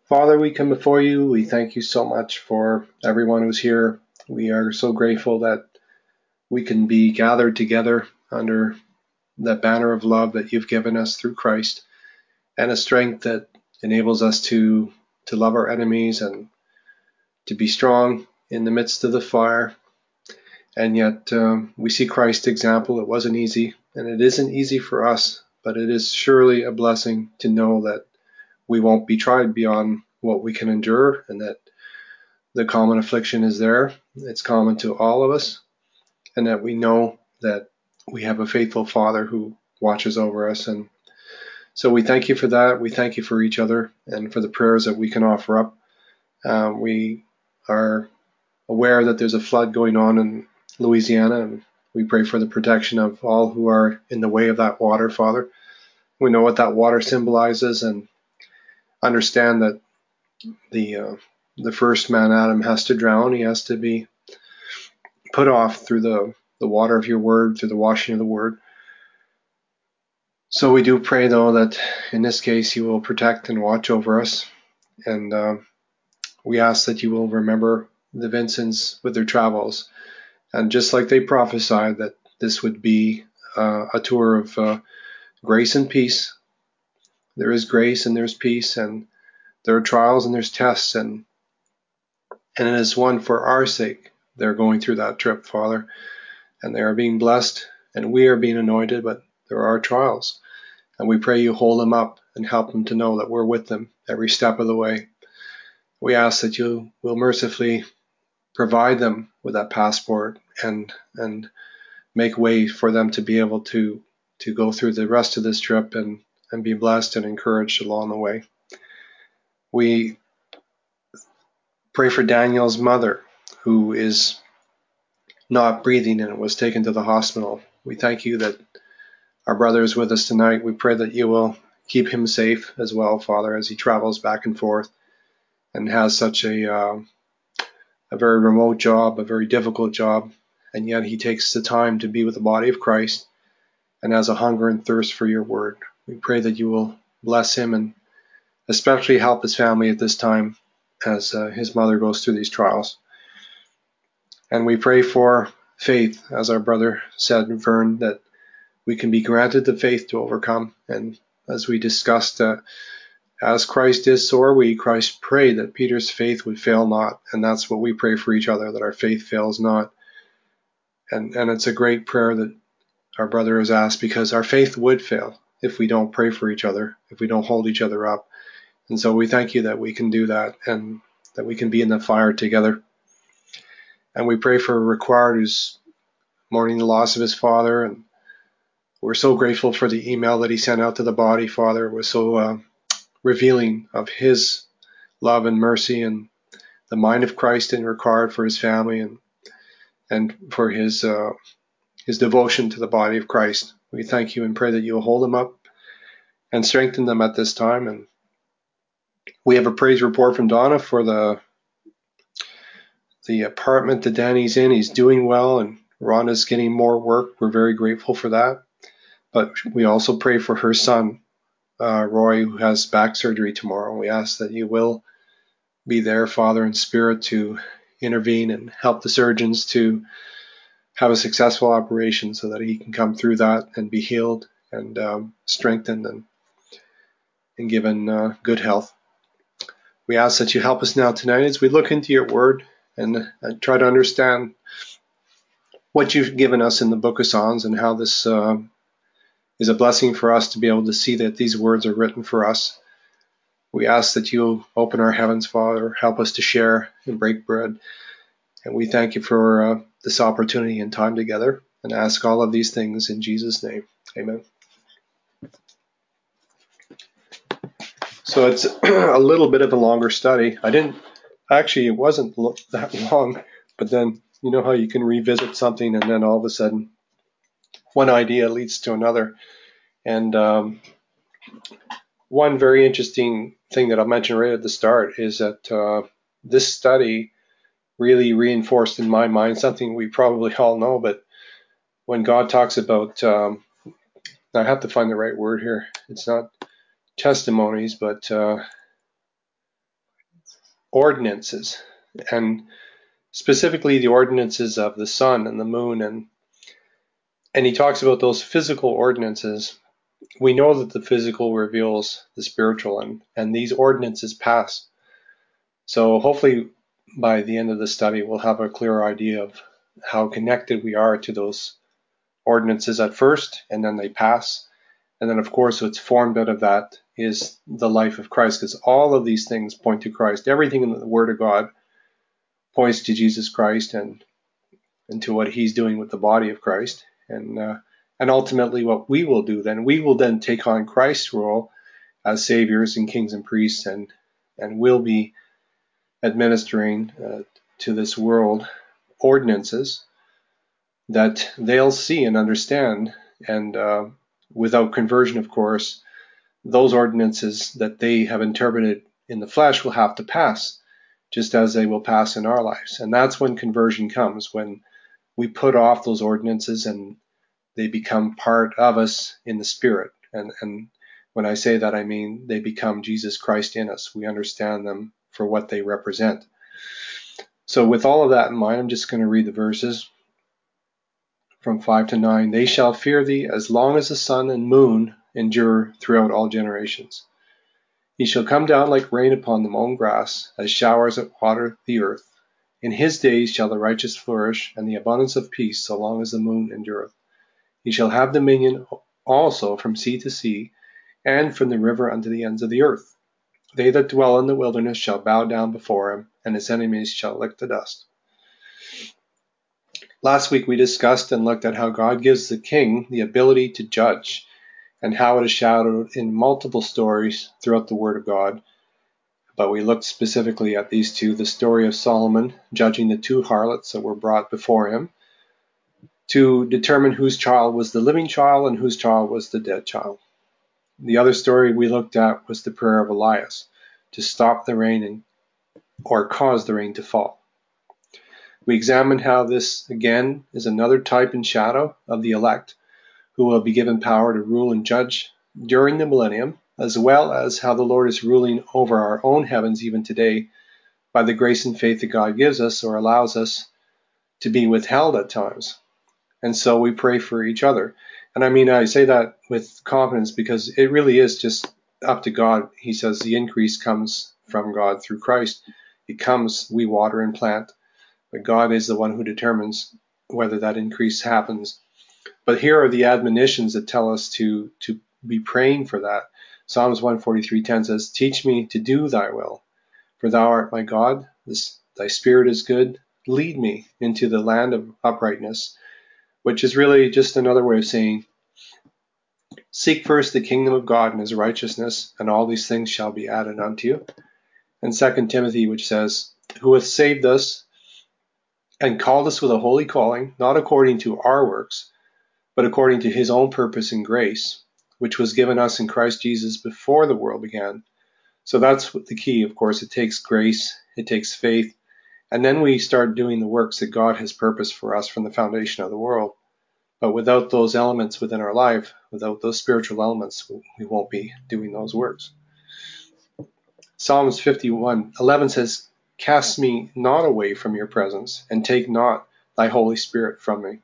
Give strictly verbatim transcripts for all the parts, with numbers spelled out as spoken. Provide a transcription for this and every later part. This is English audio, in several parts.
Father, we come before you. We thank you so much for everyone who's here. We are so grateful that we can be gathered together under the banner of love that you've given us through Christ, and a strength that enables us to to love our enemies and to be strong in the midst of the fire. And yet um, we see Christ's example. It wasn't easy, and it isn't easy for us, but it is surely a blessing to know that we won't be tried beyond what we can endure, and that the common affliction is there. It's common to all of us, and that we know that we have a faithful Father who watches over us. And so we thank you for that. We thank you for each other and for the prayers that we can offer up. Um, we are aware that there's a flood going on in Louisiana, and we pray for the protection of all who are in the way of that water, Father. We know what that water symbolizes, and understand that the uh, the first man, Adam, has to drown. He has to be put off through the, the water of your word, through the washing of the word. So we do pray, though, that in this case you will protect and watch over us. And uh, we ask that you will remember the Vincents with their travels. And just like they prophesied that this would be uh, a tour of uh, grace and peace, there is grace and there's peace, and there are trials and there's tests, and and it is one for our sake they're going through that trip, Father. And they are being blessed, and we are being anointed, but there are trials. And we pray you hold them up and help them to know that we're with them every step of the way. We ask that you will mercifully provide them with that passport, and and make way for them to be able to to go through the rest of this trip and, and be blessed and encouraged along the way. We pray for Daniel's mother, who is not breathing and was taken to the hospital. We thank you that our brother is with us tonight. We pray that you will keep him safe as well, Father, as he travels back and forth and has such a uh, a very remote job, a very difficult job, and yet he takes the time to be with the body of Christ and has a hunger and thirst for your word. We pray that you will bless him and especially help his family at this time as uh, his mother goes through these trials. And we pray for faith, as our brother said, Vern, that we can be granted the faith to overcome. And as we discussed, uh, as Christ is, so are we. Christ prayed that Peter's faith would fail not. And that's what we pray for each other, that our faith fails not. And, and it's a great prayer that our brother has asked, because our faith would fail if we don't pray for each other, if we don't hold each other up. And so we thank you that we can do that, and that we can be in the fire together. And we pray for Ricard, who's mourning the loss of his father. And we're so grateful for the email that he sent out to the body, Father. It was so uh, revealing of his love and mercy, and the mind of Christ in Ricard for his family, and and for his uh, his devotion to the body of Christ. We thank you and pray that you will hold them up and strengthen them at this time. And we have a praise report from Donna for the the apartment that Danny's in. He's doing well, and Rhonda's getting more work. We're very grateful for that. But we also pray for her son, uh, Roy, who has back surgery tomorrow. We ask that you will be there, Father, in spirit, to intervene and help the surgeons to have a successful operation so that he can come through that and be healed and um, strengthened and, and given uh, good health. We ask that you help us now tonight as we look into your word and uh, try to understand what you've given us in the book of Psalms, and how this uh, is a blessing for us to be able to see that these words are written for us. We ask that you open our heavens, Father, help us to share and break bread. And we thank you for uh, this opportunity and time together, and ask all of these things in Jesus' name. Amen. So it's a little bit of a longer study. I didn't, actually, it wasn't that long, but then you know how you can revisit something and then all of a sudden one idea leads to another. And um, one very interesting thing that I'll mention right at the start is that uh, this study really reinforced in my mind something we probably all know, but when God talks about, um, I have to find the right word here. It's not testimonies, but uh, ordinances, and specifically the ordinances of the sun and the moon, and and he talks about those physical ordinances. We know that the physical reveals the spiritual, and, and these ordinances pass. So hopefully by the end of the study, we'll have a clearer idea of how connected we are to those ordinances at first, and then they pass. And then, of course, what's formed out of that is the life of Christ, because all of these things point to Christ. Everything in the Word of God points to Jesus Christ and, and to what he's doing with the body of Christ. And uh, and ultimately what we will do then, we will then take on Christ's role as saviors and kings and priests, and, and will be administering uh, to this world ordinances that they'll see and understand. And uh, without conversion, of course, those ordinances that they have interpreted in the flesh will have to pass, just as they will pass in our lives. And that's when conversion comes, when we put off those ordinances and they become part of us in the Spirit. And, and when I say that, I mean they become Jesus Christ in us. We understand them for what they represent. So with all of that in mind, I'm just going to read the verses from five to nine. They shall fear thee as long as the sun and moon endure throughout all generations. He shall come down like rain upon the mown grass, as showers that water the earth. In his days shall the righteous flourish, and the abundance of peace, so long as the moon endureth. He shall have dominion also from sea to sea, and from the river unto the ends of the earth. They that dwell in the wilderness shall bow down before him, and his enemies shall lick the dust. Last week we discussed and looked at how God gives the king the ability to judge, and how it is shadowed in multiple stories throughout the Word of God. But we looked specifically at these two, the story of Solomon judging the two harlots that were brought before him, to determine whose child was the living child and whose child was the dead child. The other story we looked at was the prayer of Elias to stop the rain and, or cause the rain to fall. We examined how this, again, is another type and shadow of the elect who will be given power to rule and judge during the millennium, as well as how the Lord is ruling over our own heavens even today by the grace and faith that God gives us or allows us to be withheld at times. And so we pray for each other. And I mean, I say that with confidence because it really is just up to God. He says the increase comes from God through Christ. It comes, we water and plant, but God is the one who determines whether that increase happens. But here are the admonitions that tell us to, to be praying for that. Psalms one forty-three ten says, teach me to do thy will, for thou art my God. This, thy spirit is good. Lead me into the land of uprightness, which is really just another way of saying, seek first the kingdom of God and his righteousness, and all these things shall be added unto you. And Second Timothy, which says, who hath saved us and called us with a holy calling, not according to our works, but according to his own purpose and grace, which was given us in Christ Jesus before the world began. So that's the key, of course. It takes grace, it takes faith, and then we start doing the works that God has purposed for us from the foundation of the world. But without those elements within our life, without those spiritual elements, we won't be doing those works. Psalms fifty-one eleven says, cast me not away from your presence, and take not thy Holy Spirit from me.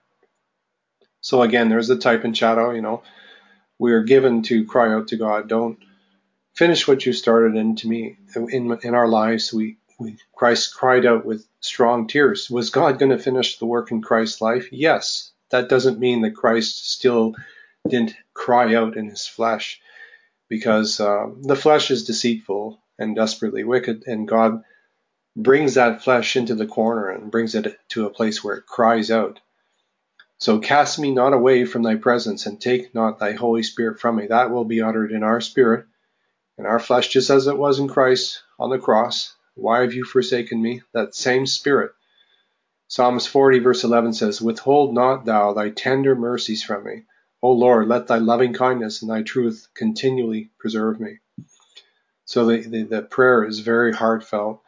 So again, there's the type and shadow, you know. We are given to cry out to God, don't finish what you started into me. In, in our lives, we, we Christ cried out with strong tears. Was God going to finish the work in Christ's life? Yes. That doesn't mean that Christ still didn't cry out in his flesh, because uh, the flesh is deceitful and desperately wicked, and God brings that flesh into the corner and brings it to a place where it cries out. So cast me not away from thy presence, and take not thy Holy Spirit from me. That will be uttered in our spirit, in our flesh, just as it was in Christ on the cross. Why have you forsaken me? That same spirit. Psalms forty verse eleven says, withhold not thou thy tender mercies from me. O Lord, let thy loving kindness and thy truth continually preserve me. So the, the, the prayer is very heartfelt.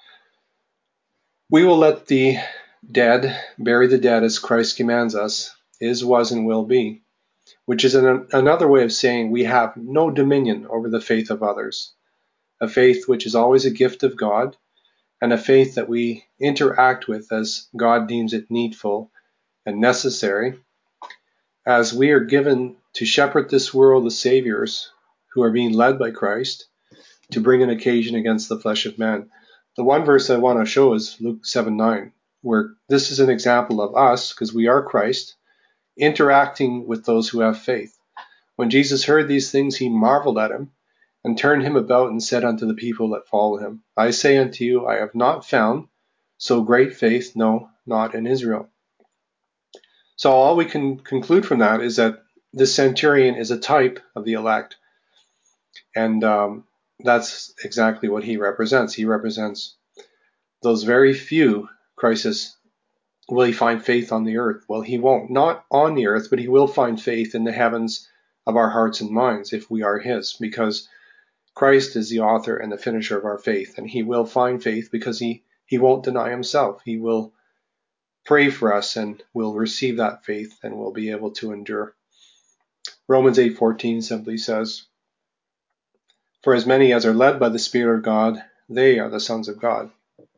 We will let the dead bury the dead as Christ commands us, is, was, and will be, which is an, another way of saying we have no dominion over the faith of others. A faith which is always a gift of God, and a faith that we interact with as God deems it needful and necessary, as we are given to shepherd this world of saviors who are being led by Christ to bring an occasion against the flesh of man. The one verse I want to show is Luke seven nine, where this is an example of us, because we are Christ, interacting with those who have faith. When Jesus heard these things, he marveled at him, and turned him about and said unto the people that follow him, I say unto you, I have not found so great faith, no, not in Israel. So all we can conclude from that is that this centurion is a type of the elect. And um, that's exactly what he represents. He represents those very few. Christ says, will he find faith on the earth? Well, he won't. Not on the earth, but he will find faith in the heavens of our hearts and minds if we are his, because Christ is the author and the finisher of our faith, and he will find faith because he, he won't deny himself. He will pray for us and will receive that faith and will be able to endure. Romans eight fourteen simply says, for as many as are led by the Spirit of God, they are the sons of God.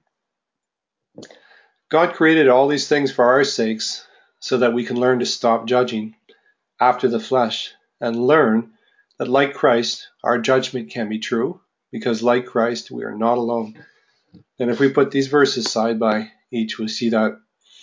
God created all these things for our sakes so that we can learn to stop judging after the flesh and learn that like Christ, our judgment can be true, because like Christ, we are not alone. And if we put these verses side by each, we see that.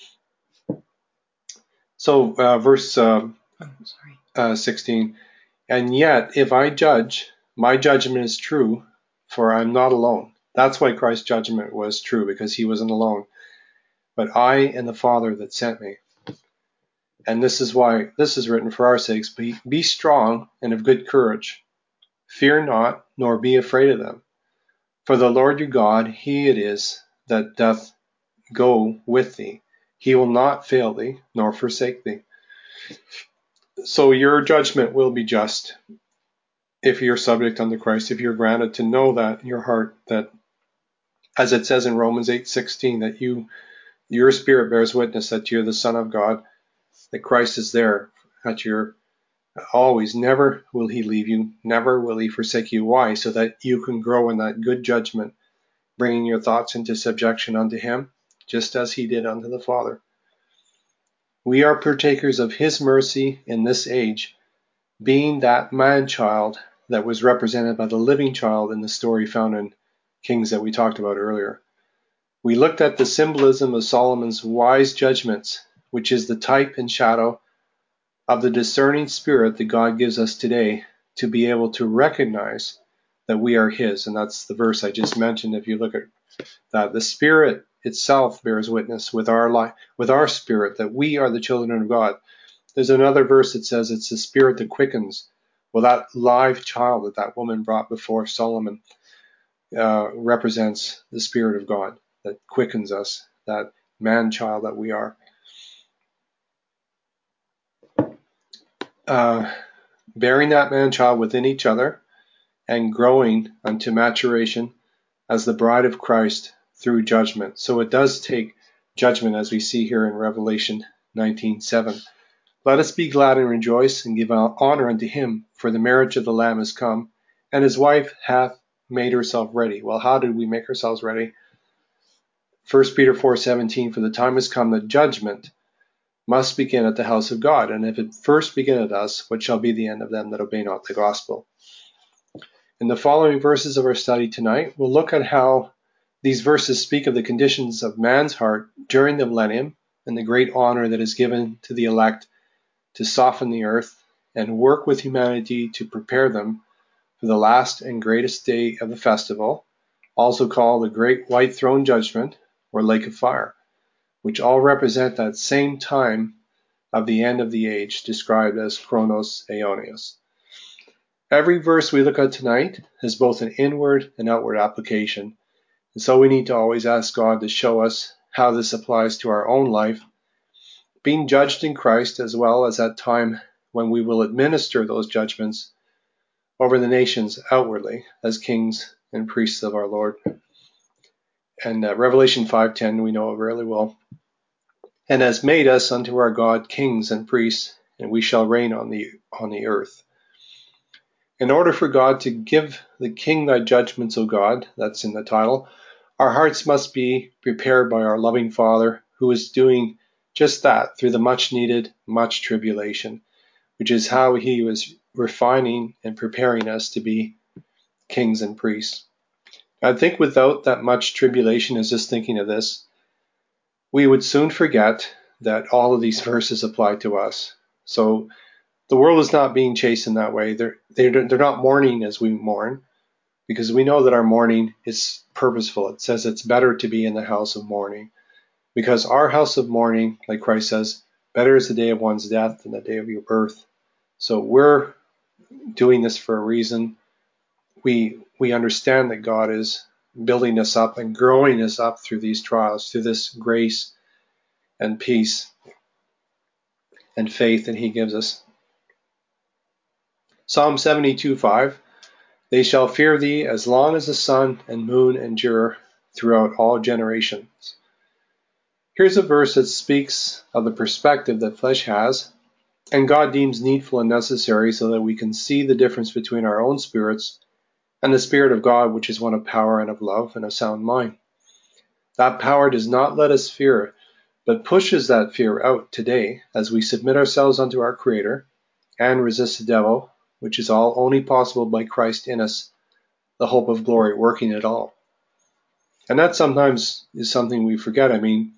So uh, verse uh, Oh, sorry. uh, sixteen, and yet if I judge, my judgment is true, for I'm not alone. That's why Christ's judgment was true, because he wasn't alone. But I and the Father that sent me. And this is why this is written for our sakes. Be, be strong and of good courage. Fear not, nor be afraid of them. For the Lord your God, he it is that doth go with thee. He will not fail thee, nor forsake thee. So your judgment will be just if you're subject unto Christ, if you're granted to know that in your heart, that as it says in Romans eight sixteen, that you your spirit bears witness that you're the Son of God, that Christ is there at your always. Never will he leave you, never will he forsake you. Why? So that you can grow in that good judgment, bringing your thoughts into subjection unto him, just as he did unto the Father. We are partakers of his mercy in this age, being that man-child that was represented by the living child in the story found in Kings that we talked about earlier. We looked at the symbolism of Solomon's wise judgments, which is the type and shadow of the discerning spirit that God gives us today to be able to recognize that we are his. And that's the verse I just mentioned. If you look at that, the Spirit itself bears witness with our life, with our spirit, that we are the children of God. There's another verse that says it's the Spirit that quickens. Well, that live child that that woman brought before Solomon uh, represents the Spirit of God that quickens us, that man-child that we are. Uh, bearing that man-child within each other and growing unto maturation as the bride of Christ through judgment. So it does take judgment, as we see here in Revelation nineteen seven. Let us be glad and rejoice and give honor unto him, for the marriage of the Lamb is come, and his wife hath made herself ready. Well, how did we make ourselves ready? First Peter four seventeen, for the time has come that judgment must begin at the house of God, and if it first begin at us, what shall be the end of them that obey not the gospel? In the following verses of our study tonight, we'll look at how these verses speak of the conditions of man's heart during the millennium and the great honor that is given to the elect to soften the earth and work with humanity to prepare them for the last and greatest day of the festival, also called the Great White Throne Judgment or Lake of Fire, which all represent that same time of the end of the age described as Chronos Aeonios. Every verse we look at tonight has both an inward and outward application, and so we need to always ask God to show us how this applies to our own life, being judged in Christ, as well as that time when we will administer those judgments over the nations outwardly as kings and priests of our Lord. And uh, Revelation five ten we know really well. And has made us unto our God kings and priests, and we shall reign on the on the earth. In order for God to give the king thy judgments, O God, that's in the title, Our hearts must be prepared by our loving Father, who is doing just that through the much needed, much tribulation, which is how he was refining and preparing us to be kings and priests. I think without that much tribulation, as just thinking of this, we would soon forget that all of these verses apply to us. So the world is not being chased in that way. They're, they're, they're not mourning as we mourn, because we know that our mourning is purposeful. It says it's better to be in the house of mourning, because our house of mourning, like Christ says, better is the day of one's death than the day of your birth. So we're doing this for a reason. We we understand that God is building us up and growing us up through these trials, through this grace and peace and faith that he gives us. Psalm seventy-two five, they shall fear thee as long as the sun and moon endure throughout all generations. Here's a verse that speaks of the perspective that flesh has, and God deems needful and necessary so that we can see the difference between our own spirits and the Spirit of God, which is one of power and of love and a sound mind. That power does not let us fear, but pushes that fear out today as we submit ourselves unto our Creator and resist the devil, which is all only possible by Christ in us, the hope of glory, working it all. And that sometimes is something we forget. I mean,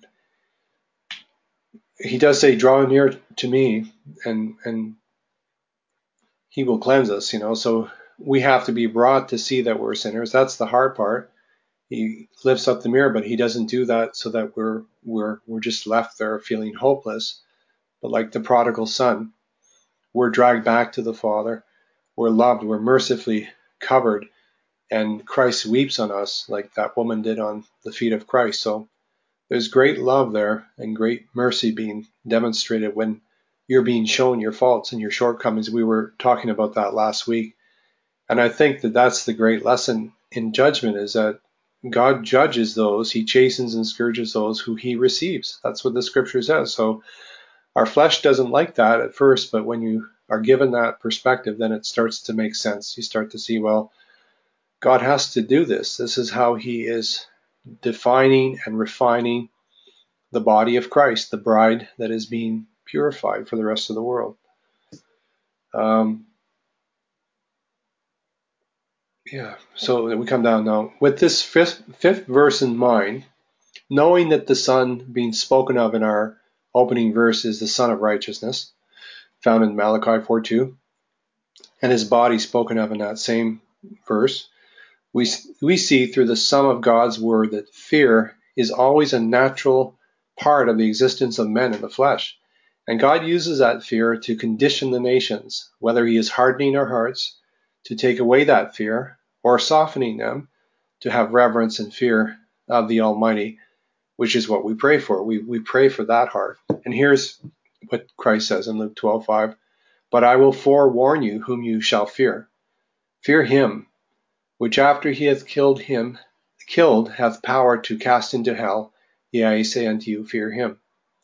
he does say, draw near to me, and and he will cleanse us, you know. So we have to be brought to see that we're sinners. That's the hard part. He lifts up the mirror, but he doesn't do that so that we're we're we're just left there feeling hopeless. But like the prodigal son, we're dragged back to the Father. We're loved. We're mercifully covered, and Christ weeps on us like that woman did on the feet of Christ. So there's great love there and great mercy being demonstrated when you're being shown your faults and your shortcomings. We were talking about that last week. And I think that that's the great lesson in judgment, is that God judges those, he chastens and scourges those who he receives. That's what the scripture says. So our flesh doesn't like that at first, but when you are given that perspective, then it starts to make sense. You start to see, well, God has to do this. This is how he is defining and refining the body of Christ, the bride that is being purified for the rest of the world. Um, yeah, so we come down now. With this fifth, fifth verse in mind, knowing that the Son being spoken of in our opening verse is the Son of Righteousness, found in Malachi four two, and his body spoken of in that same verse, we, we see through the sum of God's word that fear is always a natural part of the existence of men in the flesh. And God uses that fear to condition the nations, whether he is hardening our hearts to take away that fear or softening them to have reverence and fear of the Almighty, which is what we pray for. We, we pray for that heart. And here's what Christ says in Luke twelve five, but I will forewarn you whom you shall fear. Fear him, which after he hath killed him, killed hath power to cast into hell. Yea, I say unto you, fear him.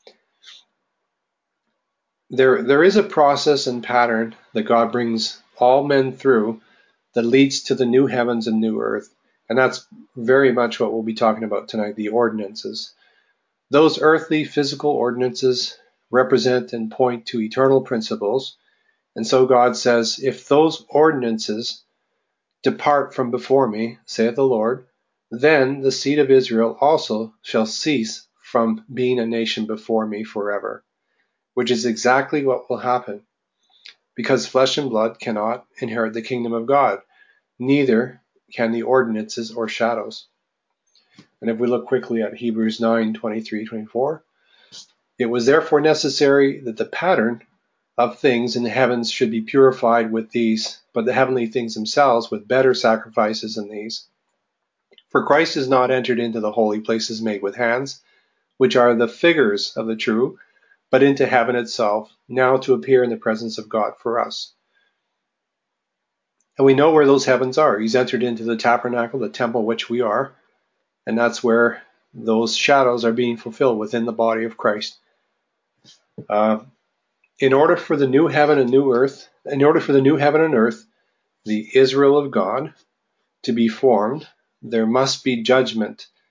There, there is a process and pattern that God brings all men through that leads to the new heavens and new earth. And that's very much what we'll be talking about tonight, the ordinances. Those earthly physical ordinances represent and point to eternal principles. And so God says, if those ordinances depart from before me, saith the Lord, then the seed of Israel also shall cease from being a nation before me forever. Which is exactly what will happen, because flesh and blood cannot inherit the kingdom of God, neither can the ordinances or shadows. And if we look quickly at Hebrews nine twenty-three to twenty-four, it was therefore necessary that the pattern of things in the heavens should be purified with these, but the heavenly things themselves with better sacrifices than these. For Christ is not entered into the holy places made with hands, which are the figures of the true, but into heaven itself, now to appear in the presence of God for us. And we know where those heavens are. He's entered into the tabernacle, the temple which we are, and that's where those shadows are being fulfilled within the body of Christ. Uh, in order for the new heaven and new earth, in order for the new heaven and earth, the Israel of God, to be formed, there must be judgment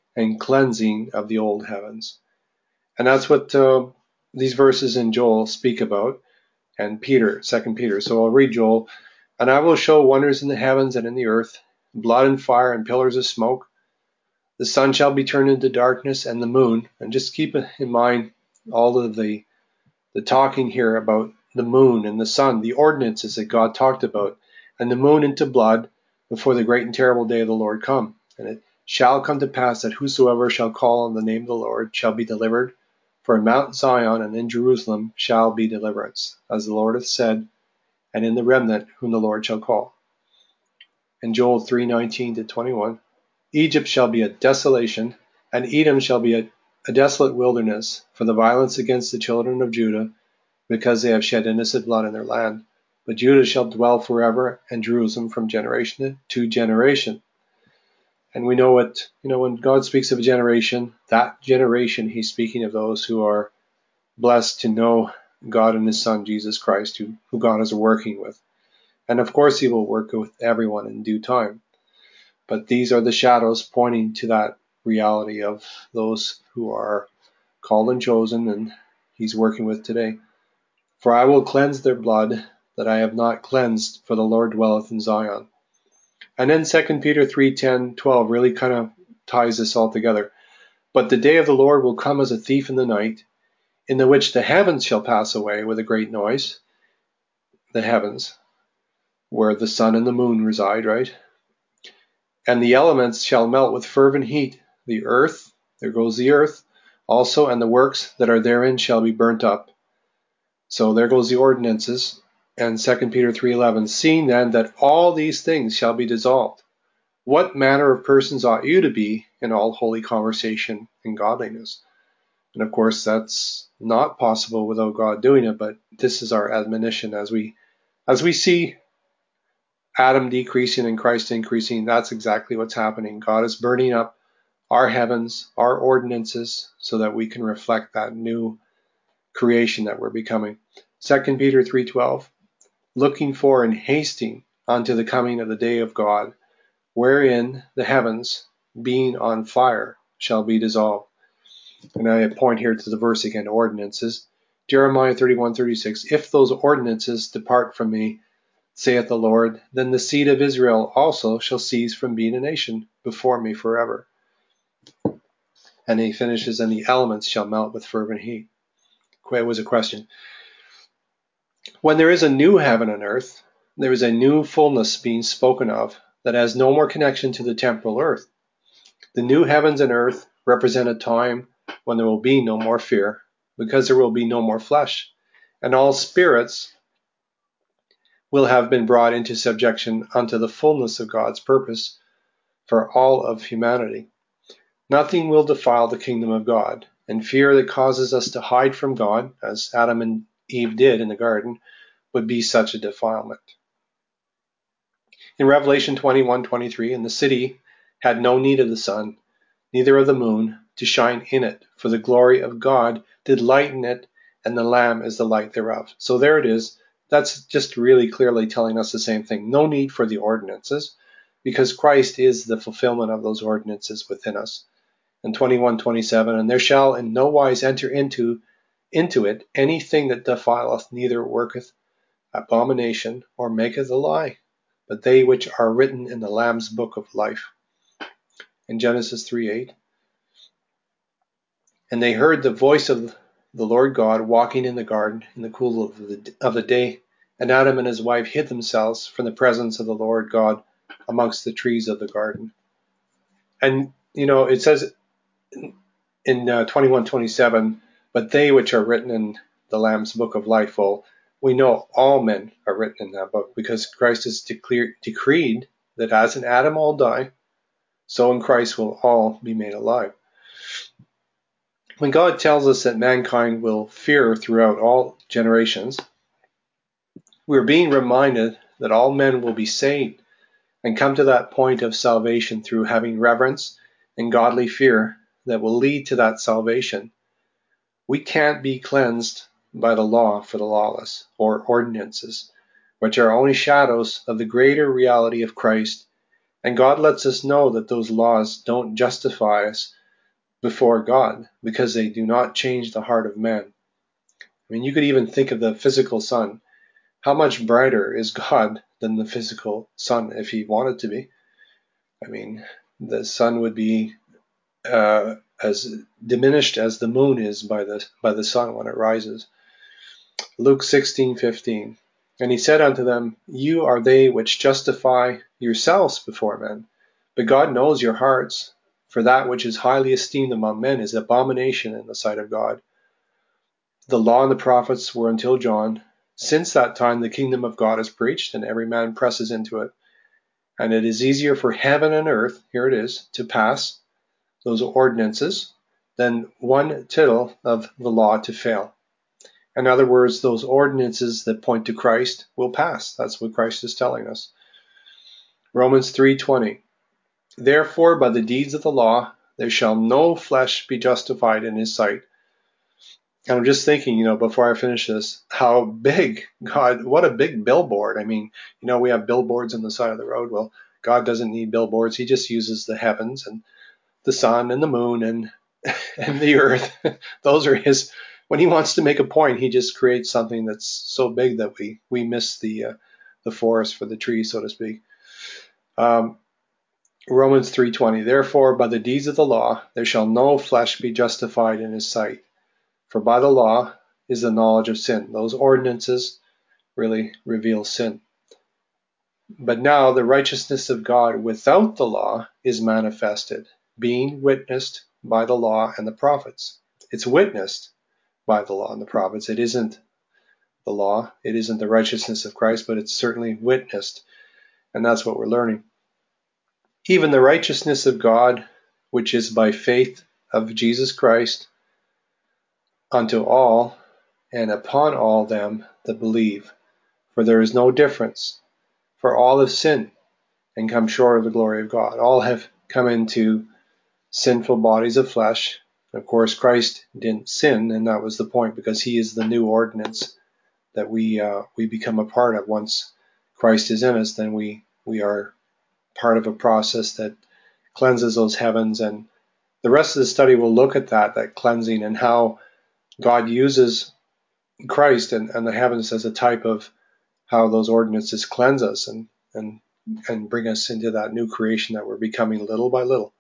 and cleansing of the old heavens. And that's what uh, these verses in Joel speak about, and Peter, Second Peter. So I'll read Joel. And I will show wonders in the heavens and in the earth, blood and fire and pillars of smoke. The sun shall be turned into darkness and the moon. And just keep in mind all of the, the talking here about the moon and the sun, the ordinances that God talked about, and the moon into blood before the great and terrible day of the Lord come. And it shall come to pass that whosoever shall call on the name of the Lord shall be delivered. For in Mount Zion and in Jerusalem shall be deliverance, as the Lord hath said, and in the remnant whom the Lord shall call. In Joel three nineteen to twenty-one, Egypt shall be a desolation, and Edom shall be a, a desolate wilderness, for the violence against the children of Judah, because they have shed innocent blood in their land. But Judah shall dwell forever, and Jerusalem from generation to generation. And we know what, you know, when God speaks of a generation, that generation, he's speaking of those who are blessed to know God and his Son, Jesus Christ, who, who God is working with. And of course, he will work with everyone in due time. But these are the shadows pointing to that reality of those who are called and chosen, and he's working with today. For I will cleanse their blood that I have not cleansed, for the Lord dwelleth in Zion. And then Second Peter three ten, twelve really kind of ties this all together. But the day of the Lord will come as a thief in the night, in the which the heavens shall pass away with a great noise. The heavens, where the sun and the moon reside, right? And the elements shall melt with fervent heat. The earth, there goes the earth, also, and the works that are therein shall be burnt up. So there goes the ordinances. And Second Peter three eleven, seeing then that all these things shall be dissolved, what manner of persons ought you to be in all holy conversation and godliness? And of course, that's not possible without God doing it, but this is our admonition as we as we see Adam decreasing and Christ increasing. That's exactly what's happening. God is burning up our heavens, our ordinances, so that we can reflect that new creation that we're becoming. Second Peter three twelve, looking for and hasting unto the coming of the day of God, wherein the heavens, being on fire, shall be dissolved. And I point here to the verse again, ordinances. Jeremiah thirty-one thirty-six, if those ordinances depart from me, saith the Lord, then the seed of Israel also shall cease from being a nation before me forever. And he finishes, and the elements shall melt with fervent heat. It was a question. When there is a new heaven and earth, there is a new fullness being spoken of that has no more connection to the temporal earth. The new heavens and earth represent a time when there will be no more fear, because there will be no more flesh, and all spirits will have been brought into subjection unto the fullness of God's purpose for all of humanity. Nothing will defile the kingdom of God, and fear that causes us to hide from God, as Adam and Eve did in the garden, would be such a defilement. In Revelation twenty-one twenty-three, and the city had no need of the sun, neither of the moon, to shine in it, for the glory of God did lighten it, and the Lamb is the light thereof. So there it is. That's just really clearly telling us the same thing. No need for the ordinances, because Christ is the fulfillment of those ordinances within us. And twenty-one twenty-seven, and there shall in no wise enter into, into it anything that defileth, neither worketh abomination, or maketh a lie, but they which are written in the Lamb's book of life. In Genesis three eight, and they heard the voice of the Lord God walking in the garden in the cool of the, of the day, and Adam and his wife hid themselves from the presence of the Lord God amongst the trees of the garden. And, you know, it says in uh, twenty-one twenty-seven, but they which are written in the Lamb's book of life. Well, we know all men are written in that book, because Christ has declared, decreed that as in Adam all die, so in Christ will all be made alive. When God tells us that mankind will fear throughout all generations, we're being reminded that all men will be saved and come to that point of salvation through having reverence and godly fear that will lead to that salvation. We can't be cleansed by the law for the lawless, or ordinances, which are only shadows of the greater reality of Christ And God lets us know that those laws don't justify us before God because they do not change the heart of man. I mean, you could even think of the physical sun. How much brighter is God than the physical sun if he wanted to be? I mean, the sun would be uh, as diminished as the moon is by the by the sun when it rises. Luke sixteen fifteen. And he said unto them, You are they which justify yourselves before men, but God knows your hearts, for that which is highly esteemed among men is abomination in the sight of God. The law and the prophets were until John. Since that time the kingdom of God is preached, and every man presses into it. And it is easier for heaven and earth, here it is, to pass those ordinances than one tittle of the law to fail. In other words, those ordinances that point to Christ will pass. That's what Christ is telling us. Romans three twenty. Therefore, by the deeds of the law, there shall no flesh be justified in his sight. And I'm just thinking, you know, before I finish this, how big God, what a big billboard. I mean, you know, we have billboards on the side of the road. Well, God doesn't need billboards. He just uses the heavens and the sun and the moon and and the earth. Those are his. When he wants to make a point, he just creates something that's so big that we we miss the uh, the forest for the trees, so to speak. Um, Romans three twenty. Therefore, by the deeds of the law, there shall no flesh be justified in his sight. For by the law is the knowledge of sin. Those ordinances really reveal sin. But now the righteousness of God without the law is manifested, being witnessed by the law and the prophets. It's witnessed by the law and the prophets. It isn't the law. It isn't the righteousness of Christ, but it's certainly witnessed. And that's what we're learning. Even the righteousness of God, which is by faith of Jesus Christ, unto all and upon all them that believe. For there is no difference. For all have sinned and come short of the glory of God. All have come into sinful bodies of flesh. Of course, Christ didn't sin, and that was the point, because he is the new ordinance that we uh, we become a part of. Once Christ is in us, then we we are part of a process that cleanses those heavens. And the rest of the study will look at that, that cleansing, and how God uses Christ and, and the heavens as a type of how those ordinances cleanse us and and and bring us into that new creation that we're becoming little by little.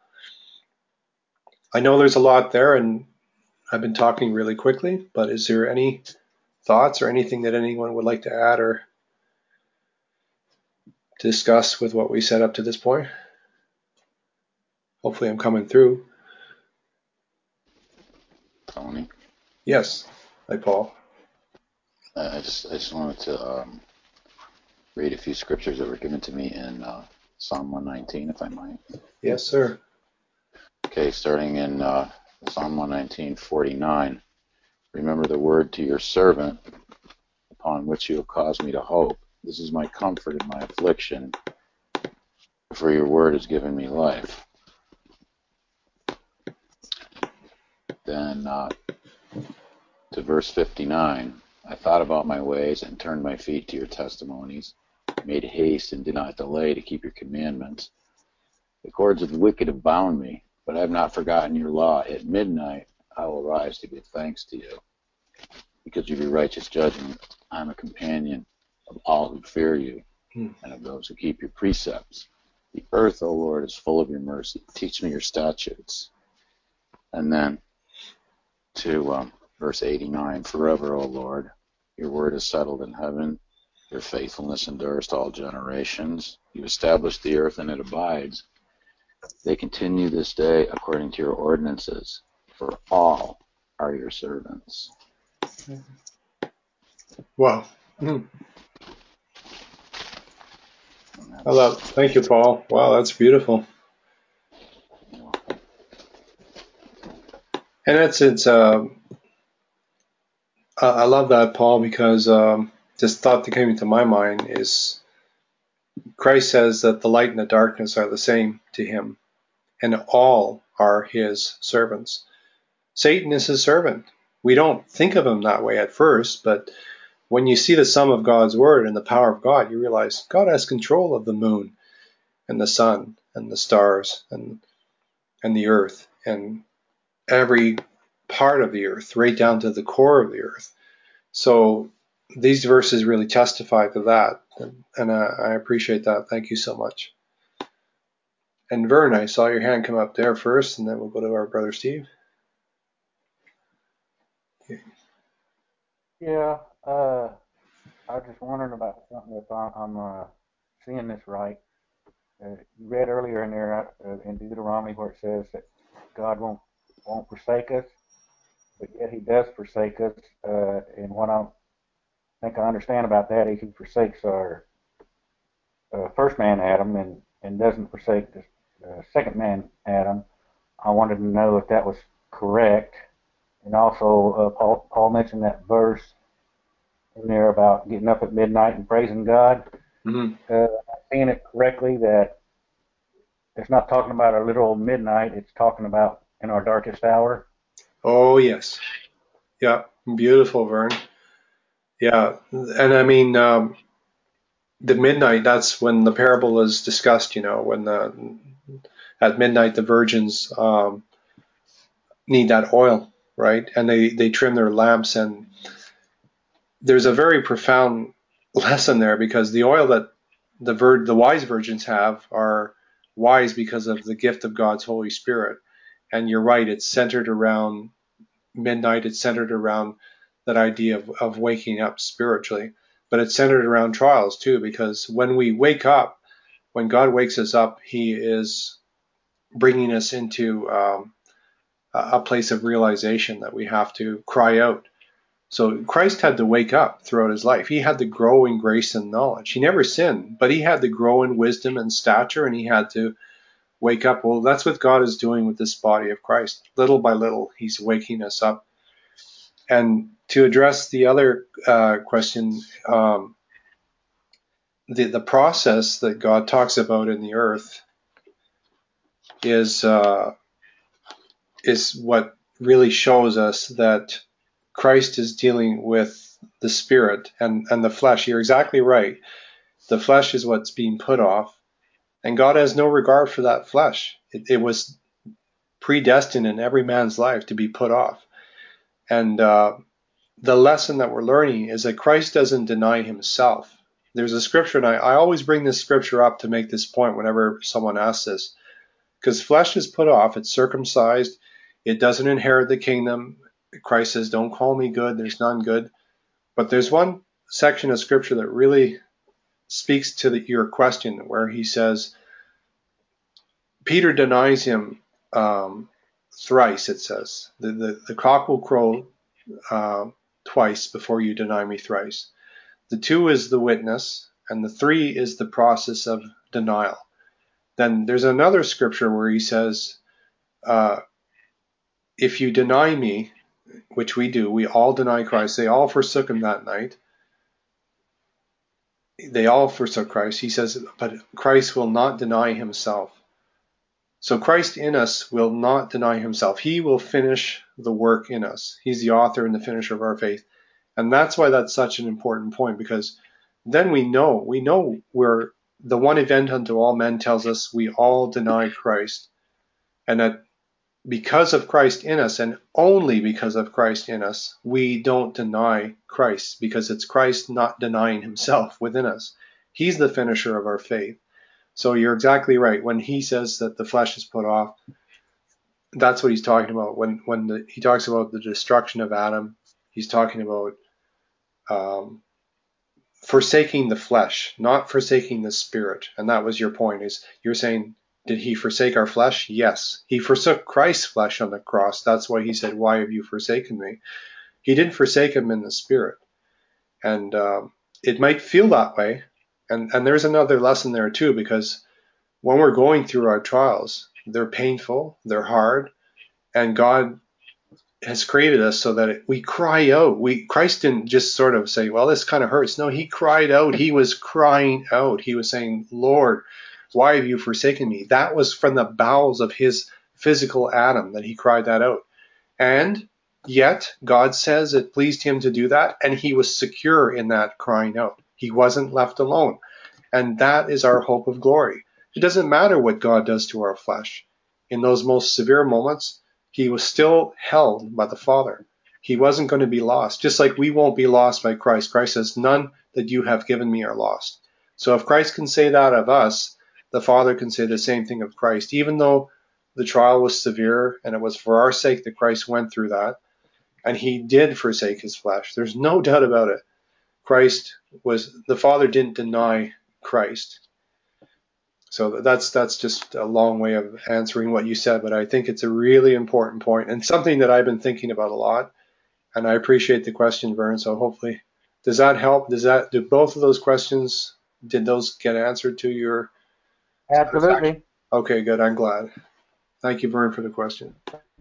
I know there's a lot there, and I've been talking really quickly, but is there any thoughts or anything that anyone would like to add or discuss with what we said up to this point? Hopefully I'm coming through. Tony? Yes. Hi, Paul. Uh, I just I just wanted to um, read a few scriptures that were given to me in uh, Psalm one nineteen, if I might. Yes, sir. Okay, starting in uh, Psalm one nineteen, forty-nine. Remember the word to your servant, upon which you have caused me to hope. This is my comfort in my affliction, for your word has given me life. Then uh, to verse fifty-nine. I thought about my ways and turned my feet to your testimonies, made haste and did not delay to keep your commandments. The cords of the wicked have bound me, but I have not forgotten your law. At midnight I will rise to give thanks to you. Because of your righteous judgment, I am a companion of all who fear you, Hmm. and of those who keep your precepts. The earth, O Lord, is full of your mercy. Teach me your statutes. And then to um, verse eighty-nine, forever, O Lord, your word is settled in heaven. Your faithfulness endures to all generations. You established the earth, and it abides. They continue this day according to your ordinances, for all are your servants. Wow. Hmm. I love. Thank you, Paul. Wow, that's beautiful. And that's it's. Uh, I love that, Paul, because um, this thought that came into my mind is Christ says that the light and the darkness are the same to him, and all are his servants. Satan is his servant. We don't think of him that way at first, but when you see the sum of God's word and the power of God, you realize God has control of the moon and the sun and the stars and and the earth and every part of the earth, right down to the core of the earth. So these verses really testify to that, and, and uh, I appreciate that. Thank you so much. And Vern, I saw your hand come up there first, and then we'll go to our brother Steve. Okay. Yeah, uh, I was just wondering about something if I, I'm uh, seeing this right. Uh, you read earlier in there uh, in Deuteronomy where it says that God won't won't forsake us, but yet He does forsake us. Uh, and what I think I understand about that is He forsakes our uh, first man Adam and and doesn't forsake the uh, second man Adam. I wanted to know if that was correct. And also, uh, Paul, Paul mentioned that verse in there about getting up at midnight and praising God. Mm-hmm. Uh, I'm seeing it correctly that it's not talking about our literal midnight, it's talking about in our darkest hour. Oh, yes. Yeah, beautiful, Vern. Yeah, and I mean, um, the midnight, that's when the parable is discussed, you know, when the, at midnight the virgins um, need that oil, right? And they, they trim their lamps, and there's a very profound lesson there, because the oil that the vir- the wise virgins have are wise because of the gift of God's Holy Spirit. And you're right, it's centered around midnight, it's centered around that idea of, of waking up spiritually, but it's centered around trials too, because when we wake up, when God wakes us up, He is bringing us into um, a place of realization that we have to cry out. So Christ had to wake up throughout his life. He had to grow in grace and knowledge. He never sinned, but he had to grow in wisdom and stature, and he had to wake up. Well, that's what God is doing with this body of Christ. Little by little, he's waking us up. And to address the other uh, question, um, the, the process that God talks about in the earth is uh, is what really shows us that Christ is dealing with the spirit and, and the flesh. You're exactly right. The flesh is what's being put off, and God has no regard for that flesh. It, it was predestined in every man's life to be put off. And uh, the lesson that we're learning is that Christ doesn't deny himself. There's a scripture, and I, I always bring this scripture up to make this point whenever someone asks this, because flesh is put off, it's circumcised, it doesn't inherit the kingdom. Christ says, don't call me good, there's none good. But there's one section of scripture that really speaks to the, your question, where he says, Peter denies him um, thrice, it says. The, the, the cock will crow uh, twice before you deny me thrice. The two is the witness, and the three is the process of denial. Then there's another scripture where he says, uh, if you deny me, which we do, we all deny Christ. They all forsook him that night. They all forsook Christ. He says, but Christ will not deny himself. So Christ in us will not deny himself. He will finish the work in us. He's the author and the finisher of our faith. And that's why that's such an important point, because then we know, we know we're the one event unto all men tells us we all deny Christ. And that because of Christ in us, and only because of Christ in us, we don't deny Christ, because it's Christ not denying himself within us. He's the finisher of our faith. So you're exactly right. When he says that the flesh is put off, that's what he's talking about. When when the, he talks about the destruction of Adam, he's talking about um, forsaking the flesh, not forsaking the spirit. And that was your point, is you're saying, did he forsake our flesh? Yes. He forsook Christ's flesh on the cross. That's why he said, why have you forsaken me? He didn't forsake him in the spirit. And um, it might feel that way. And, and there's another lesson there too, because when we're going through our trials, they're painful, they're hard, and God has created us so that we cry out. We Christ didn't just sort of say, well, this kind of hurts. No, he cried out. He was crying out. He was saying, Lord, why have you forsaken me? That was from the bowels of his physical Adam that he cried that out. And yet God says it pleased him to do that, and he was secure in that crying out. He wasn't left alone. And that is our hope of glory, It doesn't matter what God does to our flesh. In those most severe moments, he was still held by the Father. He wasn't going to be lost, just like we won't be lost by Christ. Christ says, none that you have given me are lost. So if Christ can say that of us, the Father can say the same thing of Christ. Even though the trial was severe and it was for our sake that Christ went through that, and he did forsake his flesh, there's no doubt about it. Christ was, the Father didn't deny Christ. So that's that's just a long way of answering what you said, but I think it's a really important point and something that I've been thinking about a lot. And I appreciate the question, Vern. So hopefully, does that help? Does that do both of those questions? Did those get answered to your satisfaction? Absolutely. Okay, good. I'm glad. Thank you, Vern, for the question.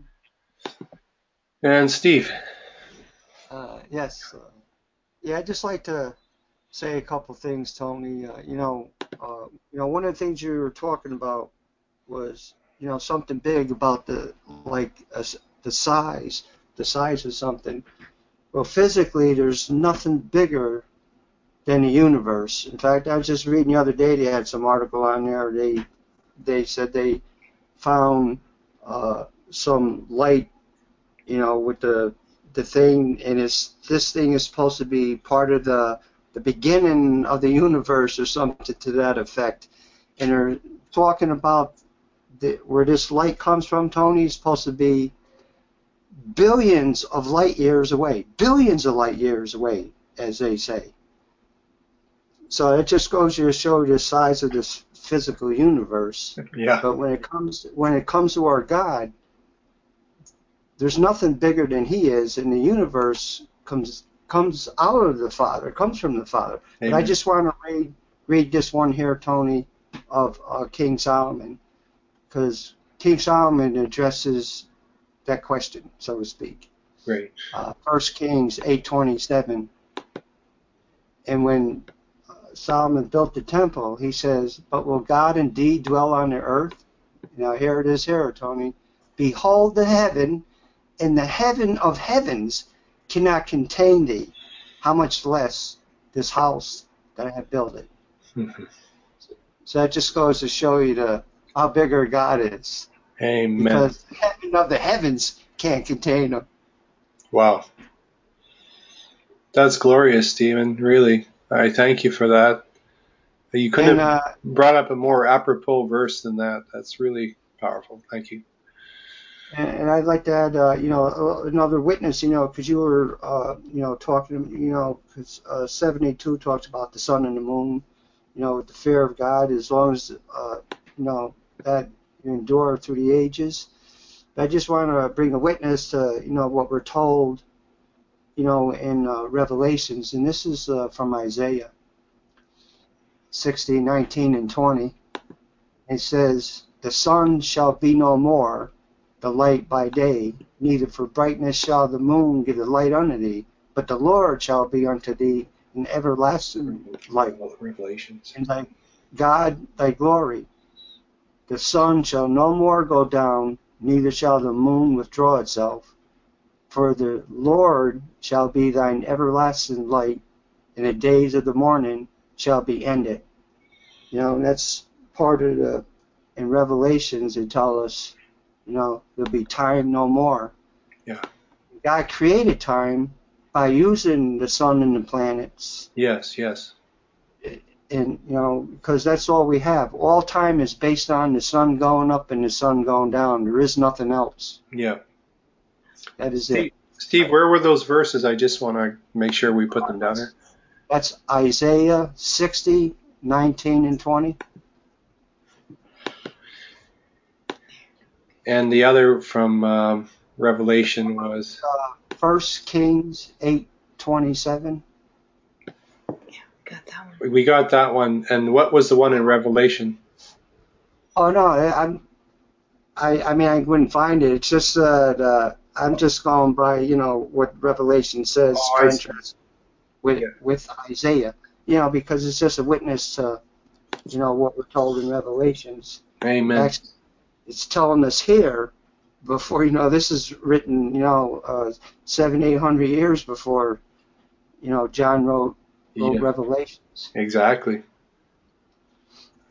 And Steve. Uh, yes. Uh, yeah, I'd just like to say a couple things, Tony. Uh, you know, uh, you know, one of the things you were talking about was, you know, something big about the like uh, the size, the size of something. Well, physically, there's nothing bigger than the universe. In fact, I was just reading the other day. They had some article on there. They they said they found uh, some light, you know, with the the thing, and it's this thing is supposed to be part of the the beginning of the universe or something to that effect. And they're talking about the, where this light comes from. Tony, is supposed to be billions of light years away, billions of light years away, as they say. So it just goes to show the size of this physical universe. Yeah. But when it comes when it comes to our God, there's nothing bigger than He is, and the universe comes comes out of the Father, comes from the Father. Amen. But I just want to read read this one here, Tony, of uh, King Solomon, because King Solomon addresses that question, so to speak. Great. Uh, First Kings eight twenty-seven, and when uh, Solomon built the temple, he says, "But will God indeed dwell on the earth?" Now here it is here, Tony. "Behold the heaven, and the heaven of heavens cannot contain thee. How much less this house that I have built it?" So that just goes to show you the how big our God is. Amen. Because the heaven of the heavens can't contain him. Wow. That's glorious, Stephen. Really. I thank you for that. You couldn't And, have uh, brought up a more apropos verse than that. That's really powerful. Thank you. And, and I'd like to add, uh, you know, another witness, you know, because you were, uh, you know, talking, you know, because uh, seventy-two talks about the sun and the moon, you know, the fear of God, as long as, uh, you know, that you endure through the ages. But I just want to bring a witness to, you know, what we're told, you know, in uh, Revelations, and this is uh, from Isaiah sixty, nineteen, and twenty. It says, "The sun shall be no more the light by day, neither for brightness shall the moon give a light unto thee, but the Lord shall be unto thee an everlasting light, Revelations. and thy God thy glory. The sun shall no more go down, neither shall the moon withdraw itself, for the Lord shall be thine everlasting light, and the days of the morning shall be ended." You know, and that's part of the, in Revelations, they tell us, you know, there'll be time no more. Yeah. God created time by using the sun and the planets. Yes, yes. And, you know, because that's all we have. All time is based on the sun going up and the sun going down. There is nothing else. Yeah. That is Steve, it. Steve, where were those verses? I just want to make sure we put them down here. That's Isaiah sixty, nineteen, and twenty. And the other from um, Revelation was Uh, First Kings eight, twenty-seven. Got that one. We got that one. And what was the one in Revelation? Oh no, I- I'm. I I mean I wouldn't find it. It's just that uh, I'm just going by you know what Revelation says, Oh, I see. contrast with Yeah. with Isaiah. You know because it's just a witness to you know what we're told in Revelations. Amen. Actually, it's telling us here before you know this is written you know uh, seven eight hundred years before you know John wrote wrote Yeah, Revelations. exactly.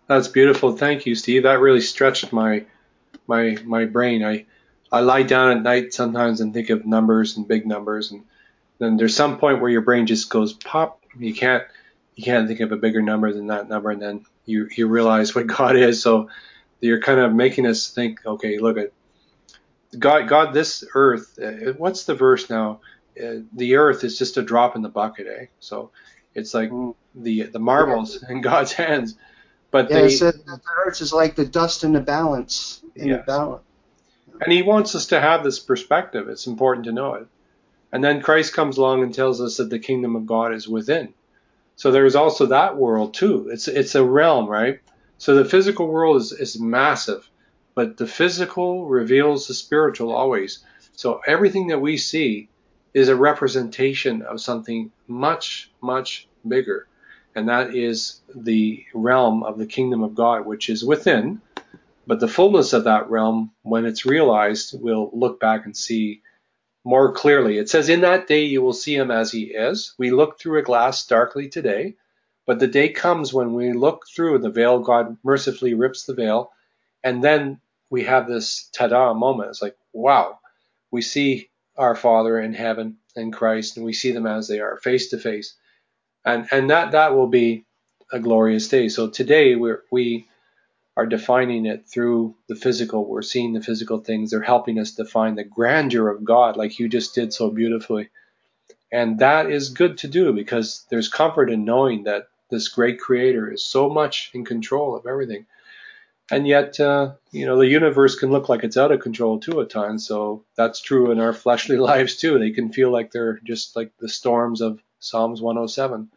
That's beautiful. Thank you, Steve. That really stretched my my my brain. I I lie down at night sometimes and think of numbers and big numbers, and then there's some point where your brain just goes pop. You can't you can't think of a bigger number than that number, and then you you realize what God is. So you're kind of making us think. Okay, look at God. God, this earth. Uh, what's the verse now? Uh, the earth is just a drop in the bucket, eh? So it's like Mm. the the marbles in God's hands. But Yeah, it they, says that the earth is like the dust in the balance. In the yes. balance. And he wants us to have this perspective. It's important to know it. And then Christ comes along and tells us that the kingdom of God is within. So there's also that world too. It's it's a realm, right? So the physical world is, is massive, but the physical reveals the spiritual always. So everything that we see is a representation of something much, much bigger. And that is the realm of the kingdom of God, which is within. But the fullness of that realm, when it's realized, we'll look back and see more clearly. It says, in that day you will see him as he is. We look through a glass darkly today, but the day comes when we look through the veil, God mercifully rips the veil, and then we have this ta-da moment. It's like, wow, we see our Father in heaven in Christ, and we see them as they are, face to face. And and that that will be a glorious day. So today we're, we are defining it through the physical. We're seeing the physical things. They're helping us define the grandeur of God, like you just did so beautifully. And that is good to do because there's comfort in knowing that this great creator is so much in control of everything. And yet, uh, you know, the universe can look like it's out of control too at times. So that's true in our fleshly lives too. They can feel like they're just like the storms of Psalms one oh seven.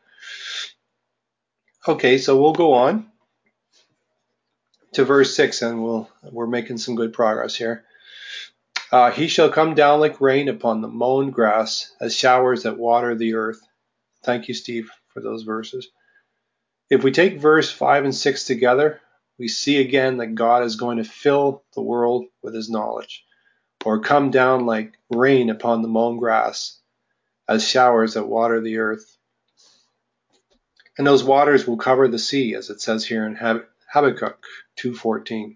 Okay, so we'll go on to verse six, and we'll we're making some good progress here. Uh, he shall come down like rain upon the mown grass, as showers that water the earth. Thank you, Steve, for those verses. If we take verse five and six together, we see again that God is going to fill the world with his knowledge, or come down like rain upon the mown grass, as showers that water the earth. And those waters will cover the sea, as it says here in Habakkuk two fourteen.